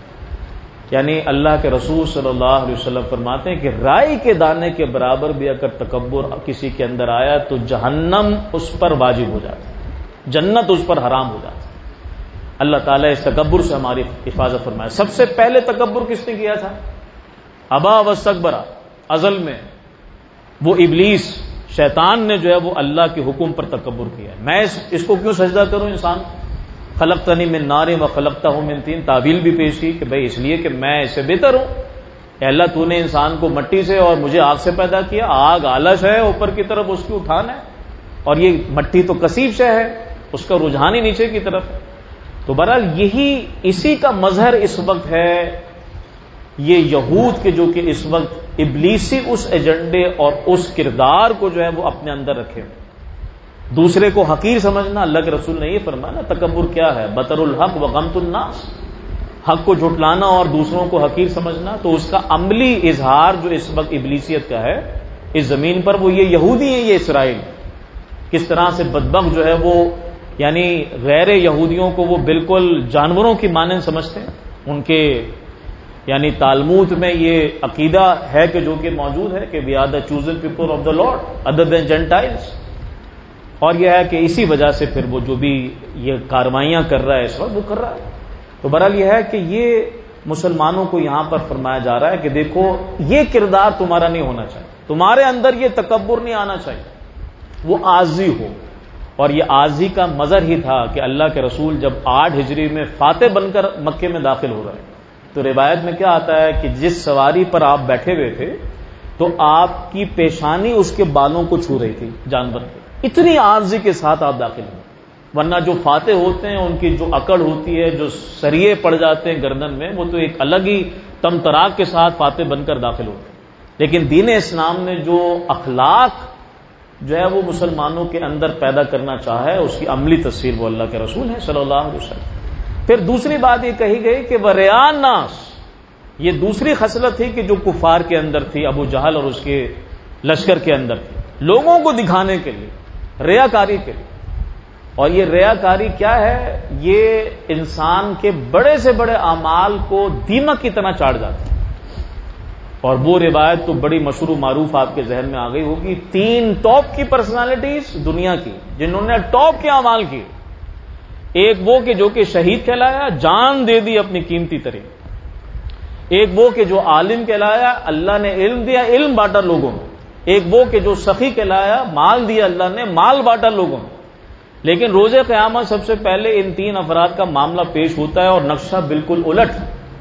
یعنی اللہ کے رسول صلی اللہ علیہ وسلم فرماتے ہیں کہ رائی کے دانے کے برابر بھی اگر تکبر کسی کے اندر آیا تو جہنم اس پر واجب ہو جاتی ہے، جنت اس پر حرام ہو جاتی ہے. اللہ تعالیٰ اس تکبر سے ہماری حفاظت فرمائے. سب سے پہلے تکبر کس نے کیا تھا؟ ابا واستکبر. ازل میں وہ ابلیس شیطان نے جو ہے وہ اللہ کے حکم پر تکبر کیا ہے. میں اس کو کیوں سجدہ کروں انسان؟ خلقتنی من نار و خلقتہ من طین. تعویل بھی پیش کی کہ بھائی اس لیے کہ میں اس سے بہتر ہوں. اے اللہ تو نے انسان کو مٹی سے اور مجھے آگ سے پیدا کیا. آگ آلش ہے اوپر کی طرف اس کی اٹھان ہے، اور یہ مٹی تو کثیف شے ہے، اس کا رجحان ہی نیچے کی طرف ہے. تو بہرحال اسی کا مظہر اس وقت ہے یہ یہود کے جو کہ اس وقت ابلیسی اس ایجنڈے اور اس کردار کو جو ہے وہ اپنے اندر رکھے. دوسرے کو حقیر سمجھنا. اللہ کے رسول نے یہ فرمایا نا تکبر کیا ہے؟ بطر الحق و غمط الناس. حق کو جھٹلانا اور دوسروں کو حقیر سمجھنا. تو اس کا عملی اظہار جو اس وقت ابلیسیت کا ہے اس زمین پر وہ یہ یہودی ہیں، یہ اسرائیل. کس طرح سے بدبخت جو ہے وہ یعنی غیر یہودیوں کو وہ بالکل جانوروں کی مانند سمجھتے ہیں. ان کے یعنی تالمود میں یہ عقیدہ ہے کہ جو کہ موجود ہے کہ we are the chosen people of the Lord other than Gentiles. اور یہ ہے کہ اسی وجہ سے پھر وہ جو بھی یہ کارروائیاں کر رہا ہے اس وقت وہ کر رہا ہے. تو بہرحال یہ ہے کہ یہ مسلمانوں کو یہاں پر فرمایا جا رہا ہے کہ دیکھو یہ کردار تمہارا نہیں ہونا چاہیے، تمہارے اندر یہ تکبر نہیں آنا چاہیے، وہ عاجزی ہو. اور یہ عاجزی کا مظہر ہی تھا کہ اللہ کے رسول جب 8 ہجری میں فاتح بن کر مکے میں داخل ہو رہے ہیں تو روایت میں کیا آتا ہے کہ جس سواری پر آپ بیٹھے ہوئے تھے تو آپ کی پیشانی اس کے بالوں کو چھو رہی تھی جانور کے. اتنی عاجزی کے ساتھ آپ داخل ہوئے. ورنہ جو فاتح ہوتے ہیں ان کی جو اکڑ ہوتی ہے، جو سریے پڑ جاتے ہیں گردن میں، وہ تو ایک الگ ہی تم تراک کے ساتھ فاتح بن کر داخل ہوتے ہیں. لیکن دین اسلام نے جو اخلاق جو ہے وہ مسلمانوں کے اندر پیدا کرنا چاہا ہے اس کی عملی تصویر وہ اللہ کے رسول ہیں صلی اللہ علیہ وسلم. پھر دوسری بات یہ کہی گئی کہ وریان ناس، یہ دوسری خصلت تھی کہ جو کفار کے اندر تھی، ابو جہل اور اس کے لشکر کے اندر تھی، لوگوں کو دکھانے کے لیے، ریاکاری کے لیے. اور یہ ریاکاری کیا ہے؟ یہ انسان کے بڑے سے بڑے اعمال کو دیمک کی طرح چاٹ جاتا ہے. اور وہ روایت تو بڑی مشہور و معروف آپ کے ذہن میں آ گئی ہوگی. 3 ٹاپ کی پرسنالٹیز دنیا کی جنہوں نے ٹاپ کے اعمال کیے. ایک وہ کہ جو کہ شہید کہلایا، جان دے دی اپنی قیمتی ترین. ایک وہ کہ جو عالم کہلایا، اللہ نے علم دیا، علم بانٹا لوگوں میں. ایک وہ کہ جو سخی کہلایا، مال دیا اللہ نے، مال بانٹا لوگوں میں. لیکن روز قیامت سب سے پہلے ان 3 افراد کا معاملہ پیش ہوتا ہے اور نقشہ بالکل الٹ.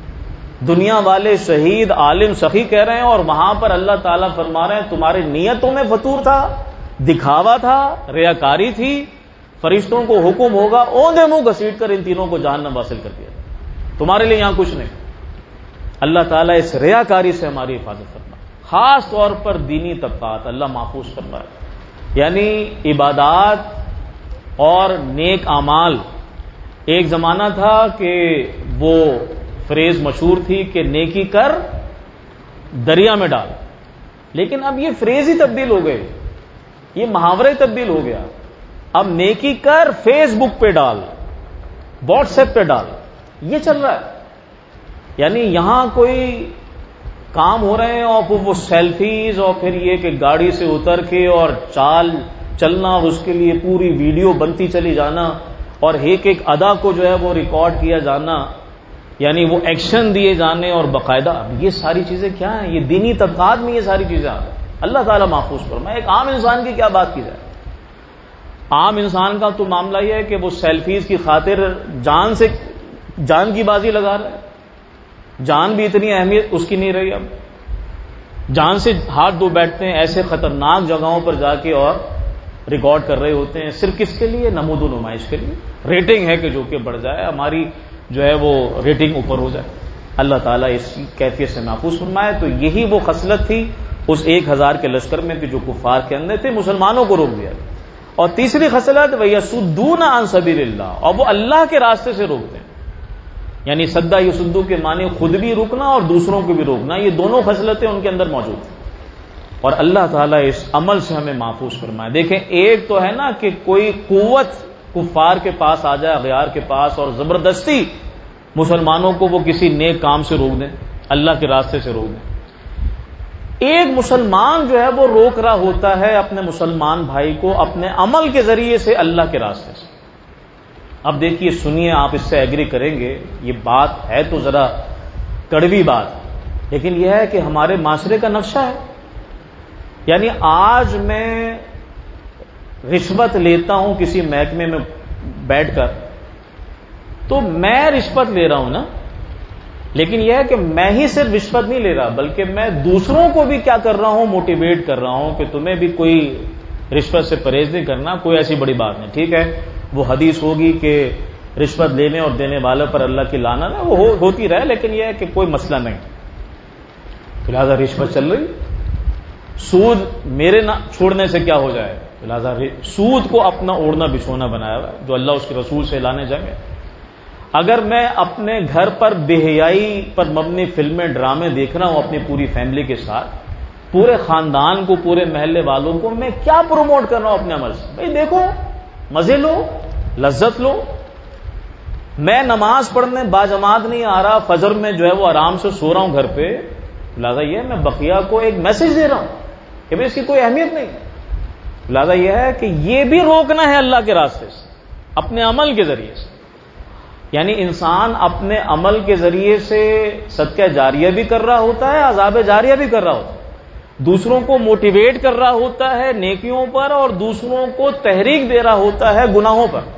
دنیا والے شہید، عالم، سخی کہہ رہے ہیں اور وہاں پر اللہ تعالیٰ فرما رہے ہیں تمہاری نیتوں میں فتور تھا، دکھاوا تھا، ریاکاری تھی. فرشتوں کو حکم ہوگا اوندے منہ گھسیٹ کر ان تینوں کو جہنم حاصل کر دیا. تمہارے لیے یہاں کچھ نہیں. اللہ تعالیٰ اس ریاکاری سے ہماری حفاظت کرنا، خاص طور پر دینی طبقات اللہ محفوظ کرنا ہے. یعنی عبادات اور نیک اعمال. ایک زمانہ تھا کہ وہ فریز مشہور تھی کہ نیکی کر دریا میں ڈال، لیکن اب یہ فریز ہی تبدیل ہو گئے، یہ محاورے تبدیل ہو گیا. اب نیکی کر فیس بک پہ ڈال، واٹس ایپ پہ ڈال، یہ چل رہا ہے. یعنی یہاں کوئی کام ہو رہے ہیں اور وہ سیلفیز اور پھر یہ کہ گاڑی سے اتر کے اور چال چلنا، اس کے لیے پوری ویڈیو بنتی چلی جانا اور ایک ایک ادا کو جو ہے وہ ریکارڈ کیا جانا، یعنی وہ ایکشن دیے جانے اور باقاعدہ، یہ ساری چیزیں کیا ہیں؟ یہ دینی طبقات میں یہ ساری چیزیں آ رہی ہیں۔ اللہ تعالیٰ محفوظ فرمائے۔ ایک عام انسان کی کیا بات کی جائے؟ عام انسان کا تو معاملہ یہ ہے کہ وہ سیلفیز کی خاطر جان کی بازی لگا رہا ہے، جان بھی اتنی اہمیت اس کی نہیں رہی، اب جان سے ہاتھ دھو بیٹھتے ہیں ایسے خطرناک جگہوں پر جا کے اور ریکارڈ کر رہے ہوتے ہیں، صرف کس کے لیے؟ نمود و نمائش کے لیے، ریٹنگ ہے کہ جو کہ بڑھ جائے، ہماری جو ہے وہ ریٹنگ اوپر ہو جائے۔ اللہ تعالیٰ اس کیفیت سے محفوظ فرمائے۔ تو یہی وہ خصلت تھی اس 1000 کے لشکر میں کہ جو کفار کے اندر تھے، مسلمانوں کو روک دیا۔ اور تیسری خصلت وَيَصُدُّونَ عَن سَبِيلِ اللَّهِ، اور وہ اللہ کے راستے سے روکتے ہیں، یعنی سدا یسدو کے معنی خود بھی روکنا اور دوسروں کو بھی روکنا، یہ دونوں خصلتیں ان کے اندر موجود ہیں۔ اور اللہ تعالیٰ اس عمل سے ہمیں محفوظ فرمائے۔ دیکھیں، ایک تو ہے نا کہ کوئی قوت کفار کے پاس آ جائے، اغیار کے پاس، اور زبردستی مسلمانوں کو وہ کسی نیک کام سے روک دیں، اللہ کے راستے سے روک دیں۔ ایک مسلمان جو ہے وہ روک رہا ہوتا ہے اپنے مسلمان بھائی کو اپنے عمل کے ذریعے سے اللہ کے راستے سے۔ اب دیکھیے، سنیے، آپ اس سے ایگری کریں گے، یہ بات ہے تو ذرا کڑوی بات، لیکن یہ ہے کہ ہمارے معاشرے کا نقشہ ہے۔ یعنی آج میں رشوت لیتا ہوں کسی محکمے میں بیٹھ کر، تو میں رشوت لے رہا ہوں نا، لیکن یہ ہے کہ میں ہی صرف رشوت نہیں لے رہا، بلکہ میں دوسروں کو بھی کیا کر رہا ہوں؟ موٹیویٹ کر رہا ہوں کہ تمہیں بھی کوئی رشوت سے پرہیز نہیں کرنا، کوئی ایسی بڑی بات نہیں۔ ٹھیک ہے، وہ حدیث ہوگی کہ رشوت لینے اور دینے والے پر اللہ کی لعنت ہے، وہ ہوتی رہے، لیکن یہ ہے کہ کوئی مسئلہ نہیں، لہذا رشوت چل رہی، سود میرے نہ چھوڑنے سے کیا ہو جائے، لہذا سود کو اپنا اوڑھنا بچھونا بنایا ہوا ہے، جو اللہ اس کے رسول سے لانے جائیں۔ اگر میں اپنے گھر پر بے حیائی پر مبنی فلمیں ڈرامے دیکھ رہا ہوں اپنی پوری فیملی کے ساتھ، پورے خاندان کو، پورے محلے والوں کو میں کیا پروموٹ کر رہا ہوں اپنے عمل سے؟ بھئی دیکھو، مزے لو، لذت لو۔ میں نماز پڑھنے باجماعت نہیں آ رہا، فجر میں جو ہے وہ آرام سے سو رہا ہوں گھر پہ، لہذا یہ میں بقیہ کو ایک میسج دے رہا ہوں کہ بھئی اس کی کوئی اہمیت نہیں۔ لہذا یہ ہے کہ یہ بھی روکنا ہے اللہ کے راستے سے اپنے عمل کے ذریعے سے، یعنی انسان اپنے عمل کے ذریعے سے صدقہ جاریہ بھی کر رہا ہوتا ہے، عذاب جاریہ بھی کر رہا ہوتا ہے، دوسروں کو موٹیویٹ کر رہا ہوتا ہے نیکیوں پر، اور دوسروں کو تحریک دے رہا ہوتا ہے گناہوں پر۔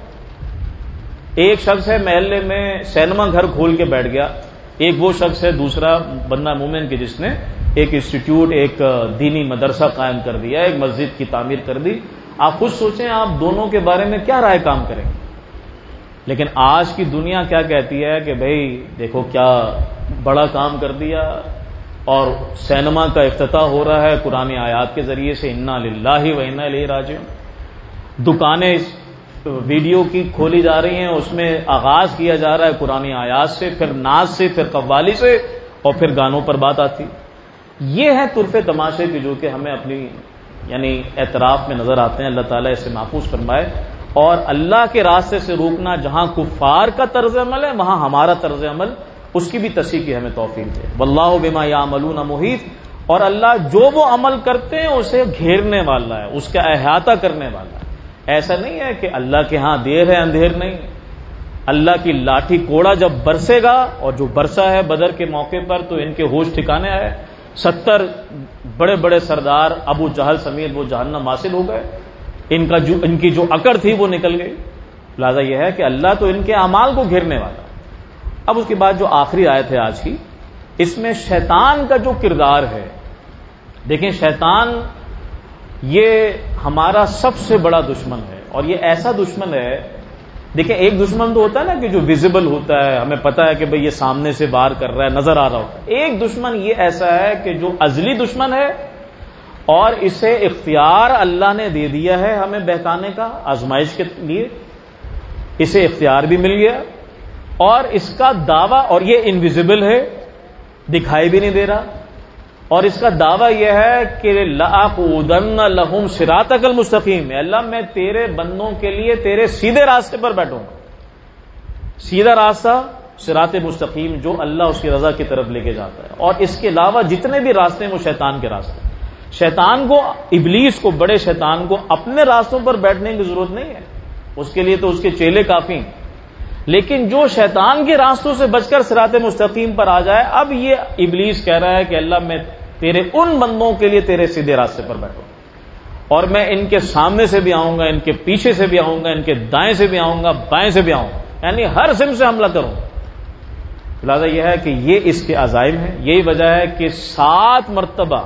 ایک شخص ہے محلے میں سینما گھر کھول کے بیٹھ گیا، ایک وہ شخص ہے دوسرا بندہ مومن کے جس نے ایک انسٹیٹیوٹ، ایک دینی مدرسہ قائم کر دیا، ایک مسجد کی تعمیر کر دی۔ آپ خود سوچیں آپ دونوں کے بارے میں کیا رائے کام کریں گے؟ لیکن آج کی دنیا کیا کہتی ہے کہ بھئی دیکھو کیا بڑا کام کر دیا، اور سینما کا افتتاح ہو رہا ہے قرآن آیات کے ذریعے سے، انا للہ و انا الیہ راجعون۔ دکانیں ویڈیو کی کھولی جا رہی ہیں، اس میں آغاز کیا جا رہا ہے قرآن آیات سے، پھر ناز سے، پھر قوالی سے، اور پھر گانوں پر بات آتی۔ یہ ہے طرفے تماشے کی جو کہ ہمیں اپنی یعنی اعتراف میں نظر آتے ہیں۔ اللہ تعالیٰ اس سے محفوظ فرمائے۔ اور اللہ کے راستے سے روکنا، جہاں کفار کا طرز عمل ہے وہاں ہمارا طرز عمل، اس کی بھی تصحیح کی ہمیں توفیق دے۔ واللہ بما یعملون محیط، اور اللہ جو وہ عمل کرتے ہیں اسے گھیرنے والا ہے، اس کا احاطہ کرنے والا ہے۔ ایسا نہیں ہے کہ اللہ کے ہاں دیر ہے اندھیر نہیں، اللہ کی لاٹھی کوڑا جب برسے گا، اور جو برسا ہے بدر کے موقع پر تو ان کے ہوش ٹھکانے آئے، 70 بڑے بڑے سردار ابو جہل سمیت وہ جہنم حاصل ہو گئے، ان کی جو اکڑ تھی وہ نکل گئی۔ لہذا یہ ہے کہ اللہ تو ان کے اعمال کو گھیرنے والا۔ اب اس کے بعد جو آخری آیت ہے آج کی، اس میں شیطان کا جو کردار ہے، دیکھیں شیطان یہ ہمارا سب سے بڑا دشمن ہے، اور یہ ایسا دشمن ہے، دیکھیں ایک دشمن تو ہوتا ہے نا کہ جو ویزیبل ہوتا ہے، ہمیں پتا ہے کہ بھئی یہ سامنے سے وار کر رہا ہے، نظر آ رہا ہوتا ہے۔ ایک دشمن یہ ایسا ہے کہ جو ازلی دشمن ہے، اور اسے اختیار اللہ نے دے دیا ہے ہمیں بہکانے کا، آزمائش کے لیے اسے اختیار بھی مل گیا، اور اس کا دعویٰ، اور یہ انویزیبل ہے، دکھائی بھی نہیں دے رہا، اور اس کا دعویٰ یہ ہے کہ لَأَقْعُدَنَّ لَهُمْ صِرَاطَكَ الْمُسْتَقِيمَ، اللہ میں تیرے بندوں کے لیے تیرے سیدھے راستے پر بیٹھوں گا۔ سیدھا راستہ صراط مستقیم، جو اللہ اس کی رضا کی طرف لے کے جاتا ہے، اور اس کے علاوہ جتنے بھی راستے ہیں وہ شیطان کے راستے ہیں۔ شیطان کو، ابلیس کو، بڑے شیطان کو اپنے راستوں پر بیٹھنے کی ضرورت نہیں ہے، اس کے لیے تو اس کے چیلے کافی ہیں، لیکن جو شیطان کے راستوں سے بچ کر صراط مستقیم پر آ جائے، اب یہ ابلیس کہہ رہا ہے کہ اللہ میں تیرے ان بندوں کے لیے تیرے سیدھے راستے پر بیٹھوں، اور میں ان کے سامنے سے بھی آؤں گا، ان کے پیچھے سے بھی آؤں گا، ان کے دائیں سے بھی آؤں گا، بائیں سے بھی آؤں گا، یعنی ہر سمت سے حملہ کروں۔ لہٰذا یہ ہے کہ یہ اس کے عزائم ہیں۔ یہی وجہ ہے کہ 7 مرتبہ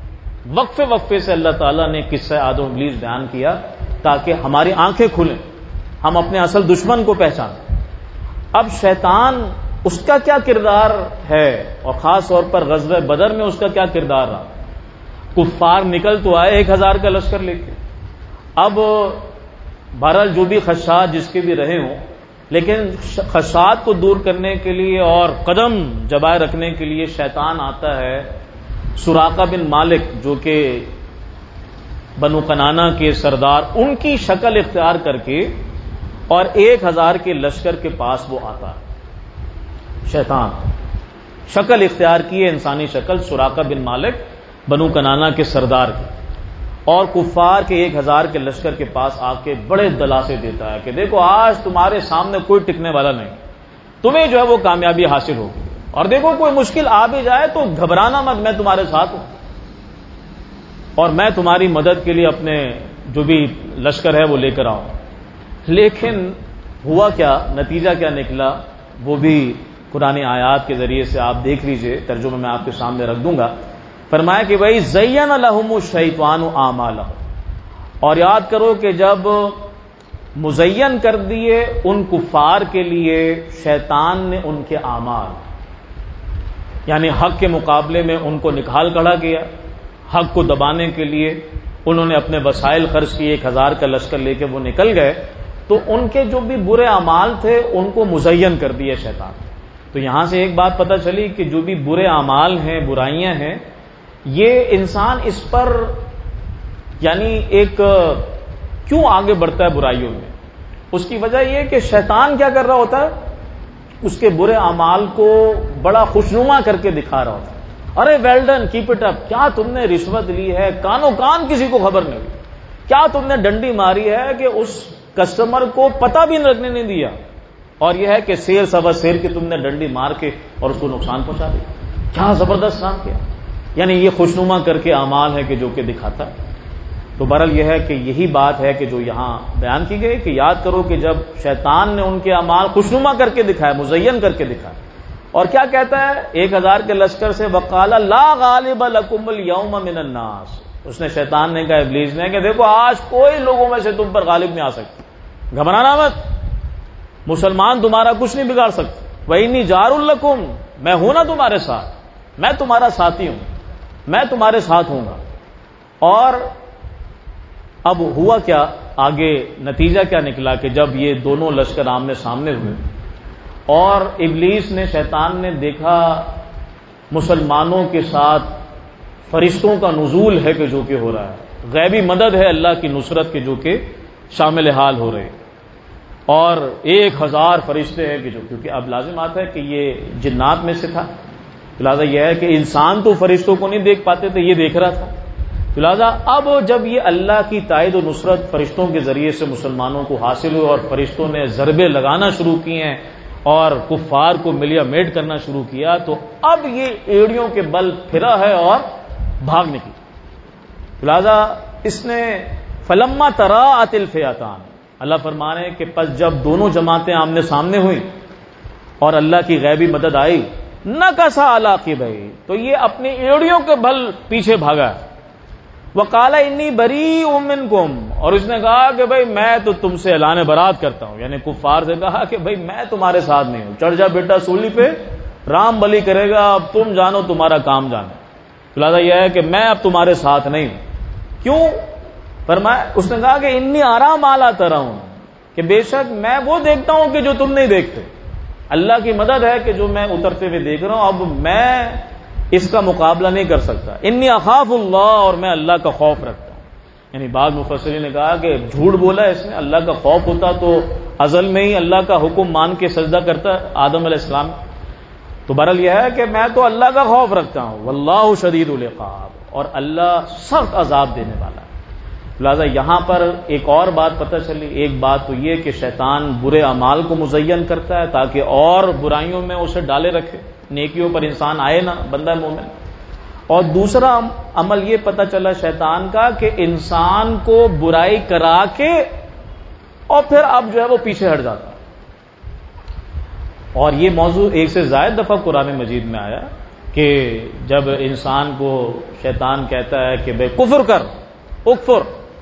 وقفے سے اللہ تعالیٰ نے قصہ آدم و ابلیس بیان کیا تاکہ ہماری آنکھیں کھلیں، ہم اپنے اصل دشمن کو پہچانیں۔ اب شیطان اس کا کیا کردار ہے، اور خاص طور پر غزوہ بدر میں اس کا کیا کردار رہا؟ کفار نکل تو آئے 1000 کا لشکر لے کے، اب بہرحال جو بھی خدشات جس کے بھی رہے ہوں، لیکن خدشات کو دور کرنے کے لیے اور قدم جبائے رکھنے کے لیے شیطان آتا ہے۔ سراقہ بن مالک جو کہ بنو کنانہ کے سردار، ان کی شکل اختیار کر کے اور 1000 کے لشکر کے پاس وہ آتا ہے۔ شیطان شکل اختیار کی ہے، انسانی شکل، سراقہ بن مالک بنو کنانہ کے سردار کی، اور کفار کے 1000 کے لشکر کے پاس آ کے بڑے دلاسے دیتا ہے کہ دیکھو آج تمہارے سامنے کوئی ٹکنے والا نہیں، تمہیں جو ہے وہ کامیابی حاصل ہوگی، اور دیکھو کوئی مشکل آ بھی جائے تو گھبرانا مت، میں تمہارے ساتھ ہوں، اور میں تمہاری مدد کے لیے اپنے جو بھی لشکر ہے وہ لے کر آؤں۔ لیکن ہوا کیا، نتیجہ کیا نکلا، وہ بھی قرآن آیات کے ذریعے سے آپ دیکھ لیجئے، ترجمہ میں آپ کے سامنے رکھ دوں گا۔ فرمایا کہ بھائی زین لہم الشیطان اعمالہم، اور یاد کرو کہ جب مزین کر دیے ان کفار کے لیے شیطان نے ان کے اعمال، یعنی حق کے مقابلے میں ان کو نکال کھڑا کیا، حق کو دبانے کے لیے انہوں نے اپنے وسائل خرچ کیے، 1000 کا لشکر لے کے وہ نکل گئے، تو ان کے جو بھی برے اعمال تھے ان کو مزین کر دیا شیطان۔ تو یہاں سے ایک بات پتہ چلی کہ جو بھی برے اعمال ہیں، برائیاں ہیں، یہ انسان اس پر یعنی ایک کیوں آگے بڑھتا ہے برائیوں میں، اس کی وجہ یہ کہ شیطان کیا کر رہا ہوتا ہے، اس کے برے اعمال کو بڑا خوشنما کر کے دکھا رہا ہوتا ہے۔ ارے well done, keep it up, کیا تم نے رشوت لی ہے، کانوں کان کسی کو خبر نہیں، کیا تم نے ڈنڈی ماری ہے کہ اس کسٹمر کو پتہ بھی رکھنے نہیں دیا، اور یہ ہے کہ سیر سوا سیر کی تم نے ڈنڈی مار کے اور اس کو نقصان پہنچا دیا، کیا زبردست کام کیا۔ یعنی یہ خوشنما کر کے اعمال ہے کہ جو کہ دکھاتا ہے۔ تو بہرحال یہ ہے کہ یہی بات ہے کہ جو یہاں بیان کی گئی کہ یاد کرو کہ جب شیطان نے ان کے اعمال خوشنما کر کے دکھایا، مزین کر کے دکھایا، اور کیا کہتا ہے 1000 کے لشکر سے، وقال لا غالب لکم اليوم من الناس، اس نے شیطان نے کہا، ابلیس نے، کہ دیکھو آج کوئی لوگوں میں سے تم پر غالب نہیں آ سکتا، گھبرانا مت، مسلمان تمہارا کچھ نہیں بگاڑ سکتے، وَإِنِّي جَارٌ لَكُمْ، میں ہوں نا تمہارے ساتھ، میں تمہارا ساتھی ہوں، میں تمہارے ساتھ ہوں گا۔ اور اب ہوا کیا، آگے نتیجہ کیا نکلا کہ جب یہ دونوں لشکر آمنے سامنے ہوئے اور ابلیس نے، شیطان نے دیکھا مسلمانوں کے ساتھ فرشتوں کا نزول ہے کہ جو کہ ہو رہا ہے، غیبی مدد ہے اللہ کی نصرت کے جو کہ شامل حال ہو رہے، اور 1000 فرشتے ہیں کہ جو، کیونکہ اب لازم آتا ہے کہ یہ جنات میں سے تھا، لہذا یہ ہے کہ انسان تو فرشتوں کو نہیں دیکھ پاتے تھے، یہ دیکھ رہا تھا، لہذا اب جب یہ اللہ کی تائید و نصرت فرشتوں کے ذریعے سے مسلمانوں کو حاصل ہوئی اور فرشتوں نے ضربے لگانا شروع کیے ہیں اور کفار کو ملیا میٹ کرنا شروع کیا، تو اب یہ ایڑیوں کے بل پھرا ہے اور بھاگ نکلی۔ لہذا اس نے فلما تراءت الفئتان، اللہ فرما رہے ہیں کہ پس جب دونوں جماعتیں آمنے سامنے ہوئی اور اللہ کی غیبی مدد آئی، نکص علی عقبیہ، تو یہ اپنی ایڑیوں کے بل پیچھے بھاگا، وقال انی بریء منکم، اور اس نے کہا کہ بھئی میں تو تم سے اعلان برات کرتا ہوں، یعنی کفار سے کہا کہ بھئی میں تمہارے ساتھ نہیں ہوں، چڑھ جا بیٹا سولی پہ، رام بلی کرے گا، اب تم جانو تمہارا کام جانا، لہٰذا یہ ہے کہ میں اب تمہارے ساتھ نہیں ہوں۔ کیوں؟ فرمایا، اس نے کہا کہ انی ارا ما لا ترون، کہ بے شک میں وہ دیکھتا ہوں کہ جو تم نہیں دیکھتے، اللہ کی مدد ہے کہ جو میں اترتے ہوئے دیکھ رہا ہوں، اب میں اس کا مقابلہ نہیں کر سکتا، انی اخاف اللہ، اور میں اللہ کا خوف رکھتا ہوں۔ یعنی بعض مفسرین نے کہا کہ جھوٹ بولا اس نے، اللہ کا خوف ہوتا تو ازل میں ہی اللہ کا حکم مان کے سجدہ کرتا آدم علیہ السلام۔ تو بہرحال یہ ہے کہ میں تو اللہ کا خوف رکھتا ہوں، واللہ شدید العقاب، اور اللہ سخت عذاب دینے والا ہے۔ لہٰذا یہاں پر ایک اور بات پتہ چلی. ایک بات تو یہ کہ شیطان برے اعمال کو مزین کرتا ہے تاکہ اور برائیوں میں اسے ڈالے رکھے، نیکیوں پر انسان آئے نہ بندہ مومن. اور دوسرا عمل یہ پتہ چلا شیطان کا کہ انسان کو برائی کرا کے اور پھر اب جو ہے وہ پیچھے ہٹ جاتا. اور یہ موضوع ایک سے زائد دفعہ قرآن مجید میں آیا کہ جب انسان کو شیطان کہتا ہے کہ بے کفر کر، اکفر،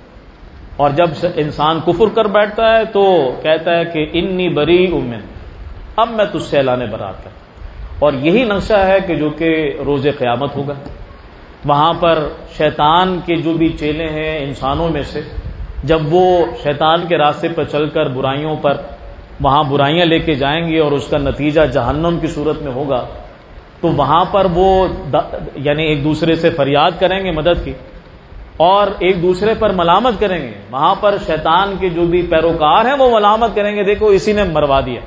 اور جب انسان کفر کر بیٹھتا ہے تو کہتا ہے کہ انی بری من، اب میں تجھ سے اعلان برات کرتا. اور یہی نقشہ ہے کہ جو کہ روز قیامت ہوگا. وہاں پر شیطان کے جو بھی چیلے ہیں انسانوں میں سے، جب وہ شیطان کے راستے پر چل کر برائیوں پر وہاں برائیاں لے کے جائیں گے اور اس کا نتیجہ جہنم کی صورت میں ہوگا، تو وہاں پر وہ یعنی ایک دوسرے سے فریاد کریں گے مدد کی اور ایک دوسرے پر ملامت کریں گے. وہاں پر شیطان کے جو بھی پیروکار ہیں وہ ملامت کریں گے، دیکھو اسی نے مروا دیا.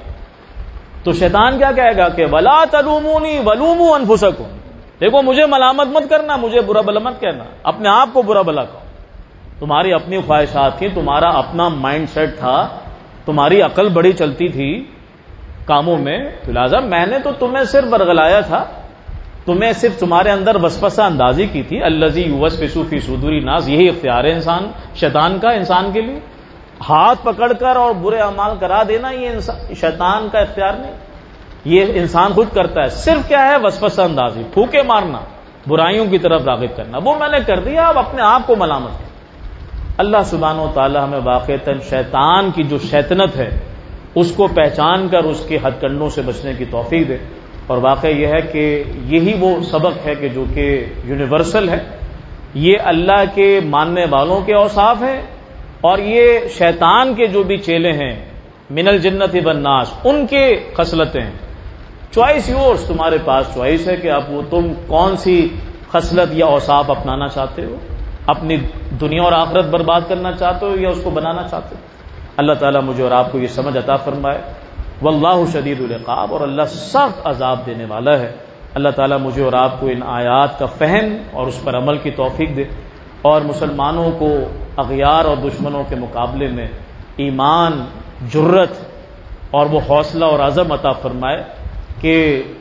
تو شیطان کیا کہے گا کہ ولا تلومونی ولوموا انفسکم، دیکھو مجھے ملامت مت کرنا، مجھے برا بلا مت کہنا، اپنے آپ کو برا بلا کہو. تمہاری اپنی خواہشات تھیں، تمہارا اپنا مائنڈ سیٹ تھا، تمہاری عقل بڑی چلتی تھی کاموں میں، لہٰذا میں نے تو تمہیں صرف برگلایا تھا، تمہیں صرف تمہارے اندر وسوسہ اندازی کی تھی. الذی یوسوس فی صدور الناس، یہی اختیار ہے شیطان کا انسان کے لیے. ہاتھ پکڑ کر اور برے اعمال کرا دینا یہ شیطان کا اختیار نہیں، یہ انسان خود کرتا ہے. صرف کیا ہے وسوسہ اندازی، پھوکے مارنا، برائیوں کی طرف راغب کرنا، وہ میں نے کر دیا، اب اپنے آپ کو ملامت کرنا. اللہ سبحانہ و تعالی ہمیں واقعتاً شیطان کی جو شیطنت ہے اس کو پہچان کر اس کے ہتھ کنڈوں سے بچنے کی توفیق دے. اور واقعہ یہ ہے کہ یہی وہ سبق ہے کہ جو کہ یونیورسل ہے، یہ اللہ کے ماننے والوں کے اوصاف ہیں اور یہ شیطان کے جو بھی چیلے ہیں من الجنت والناس ان کے خصلتیں ہیں. چوائس یورس، تمہارے پاس چوائس ہے کہ اب وہ تم کون سی خصلت یا اوصاف اپنانا چاہتے ہو، اپنی دنیا اور آخرت برباد کرنا چاہتے ہو یا اس کو بنانا چاہتے ہو. اللہ تعالیٰ مجھے اور آپ کو یہ سمجھ عطا فرمائے. واللہ شدید العقاب، اور اللہ سخت عذاب دینے والا ہے. اللہ تعالیٰ مجھے اور آپ کو ان آیات کا فہم اور اس پر عمل کی توفیق دے اور مسلمانوں کو اغیار اور دشمنوں کے مقابلے میں ایمان، جرت اور وہ حوصلہ اور عزم عطا فرمائے کہ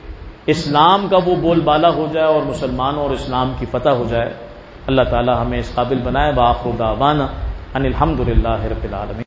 اسلام کا وہ بول بالا ہو جائے اور مسلمانوں اور اسلام کی فتح ہو جائے. اللہ تعالیٰ ہمیں اس قابل بنائے. وآخر دعوانا ان الحمد للہ رب العالمین.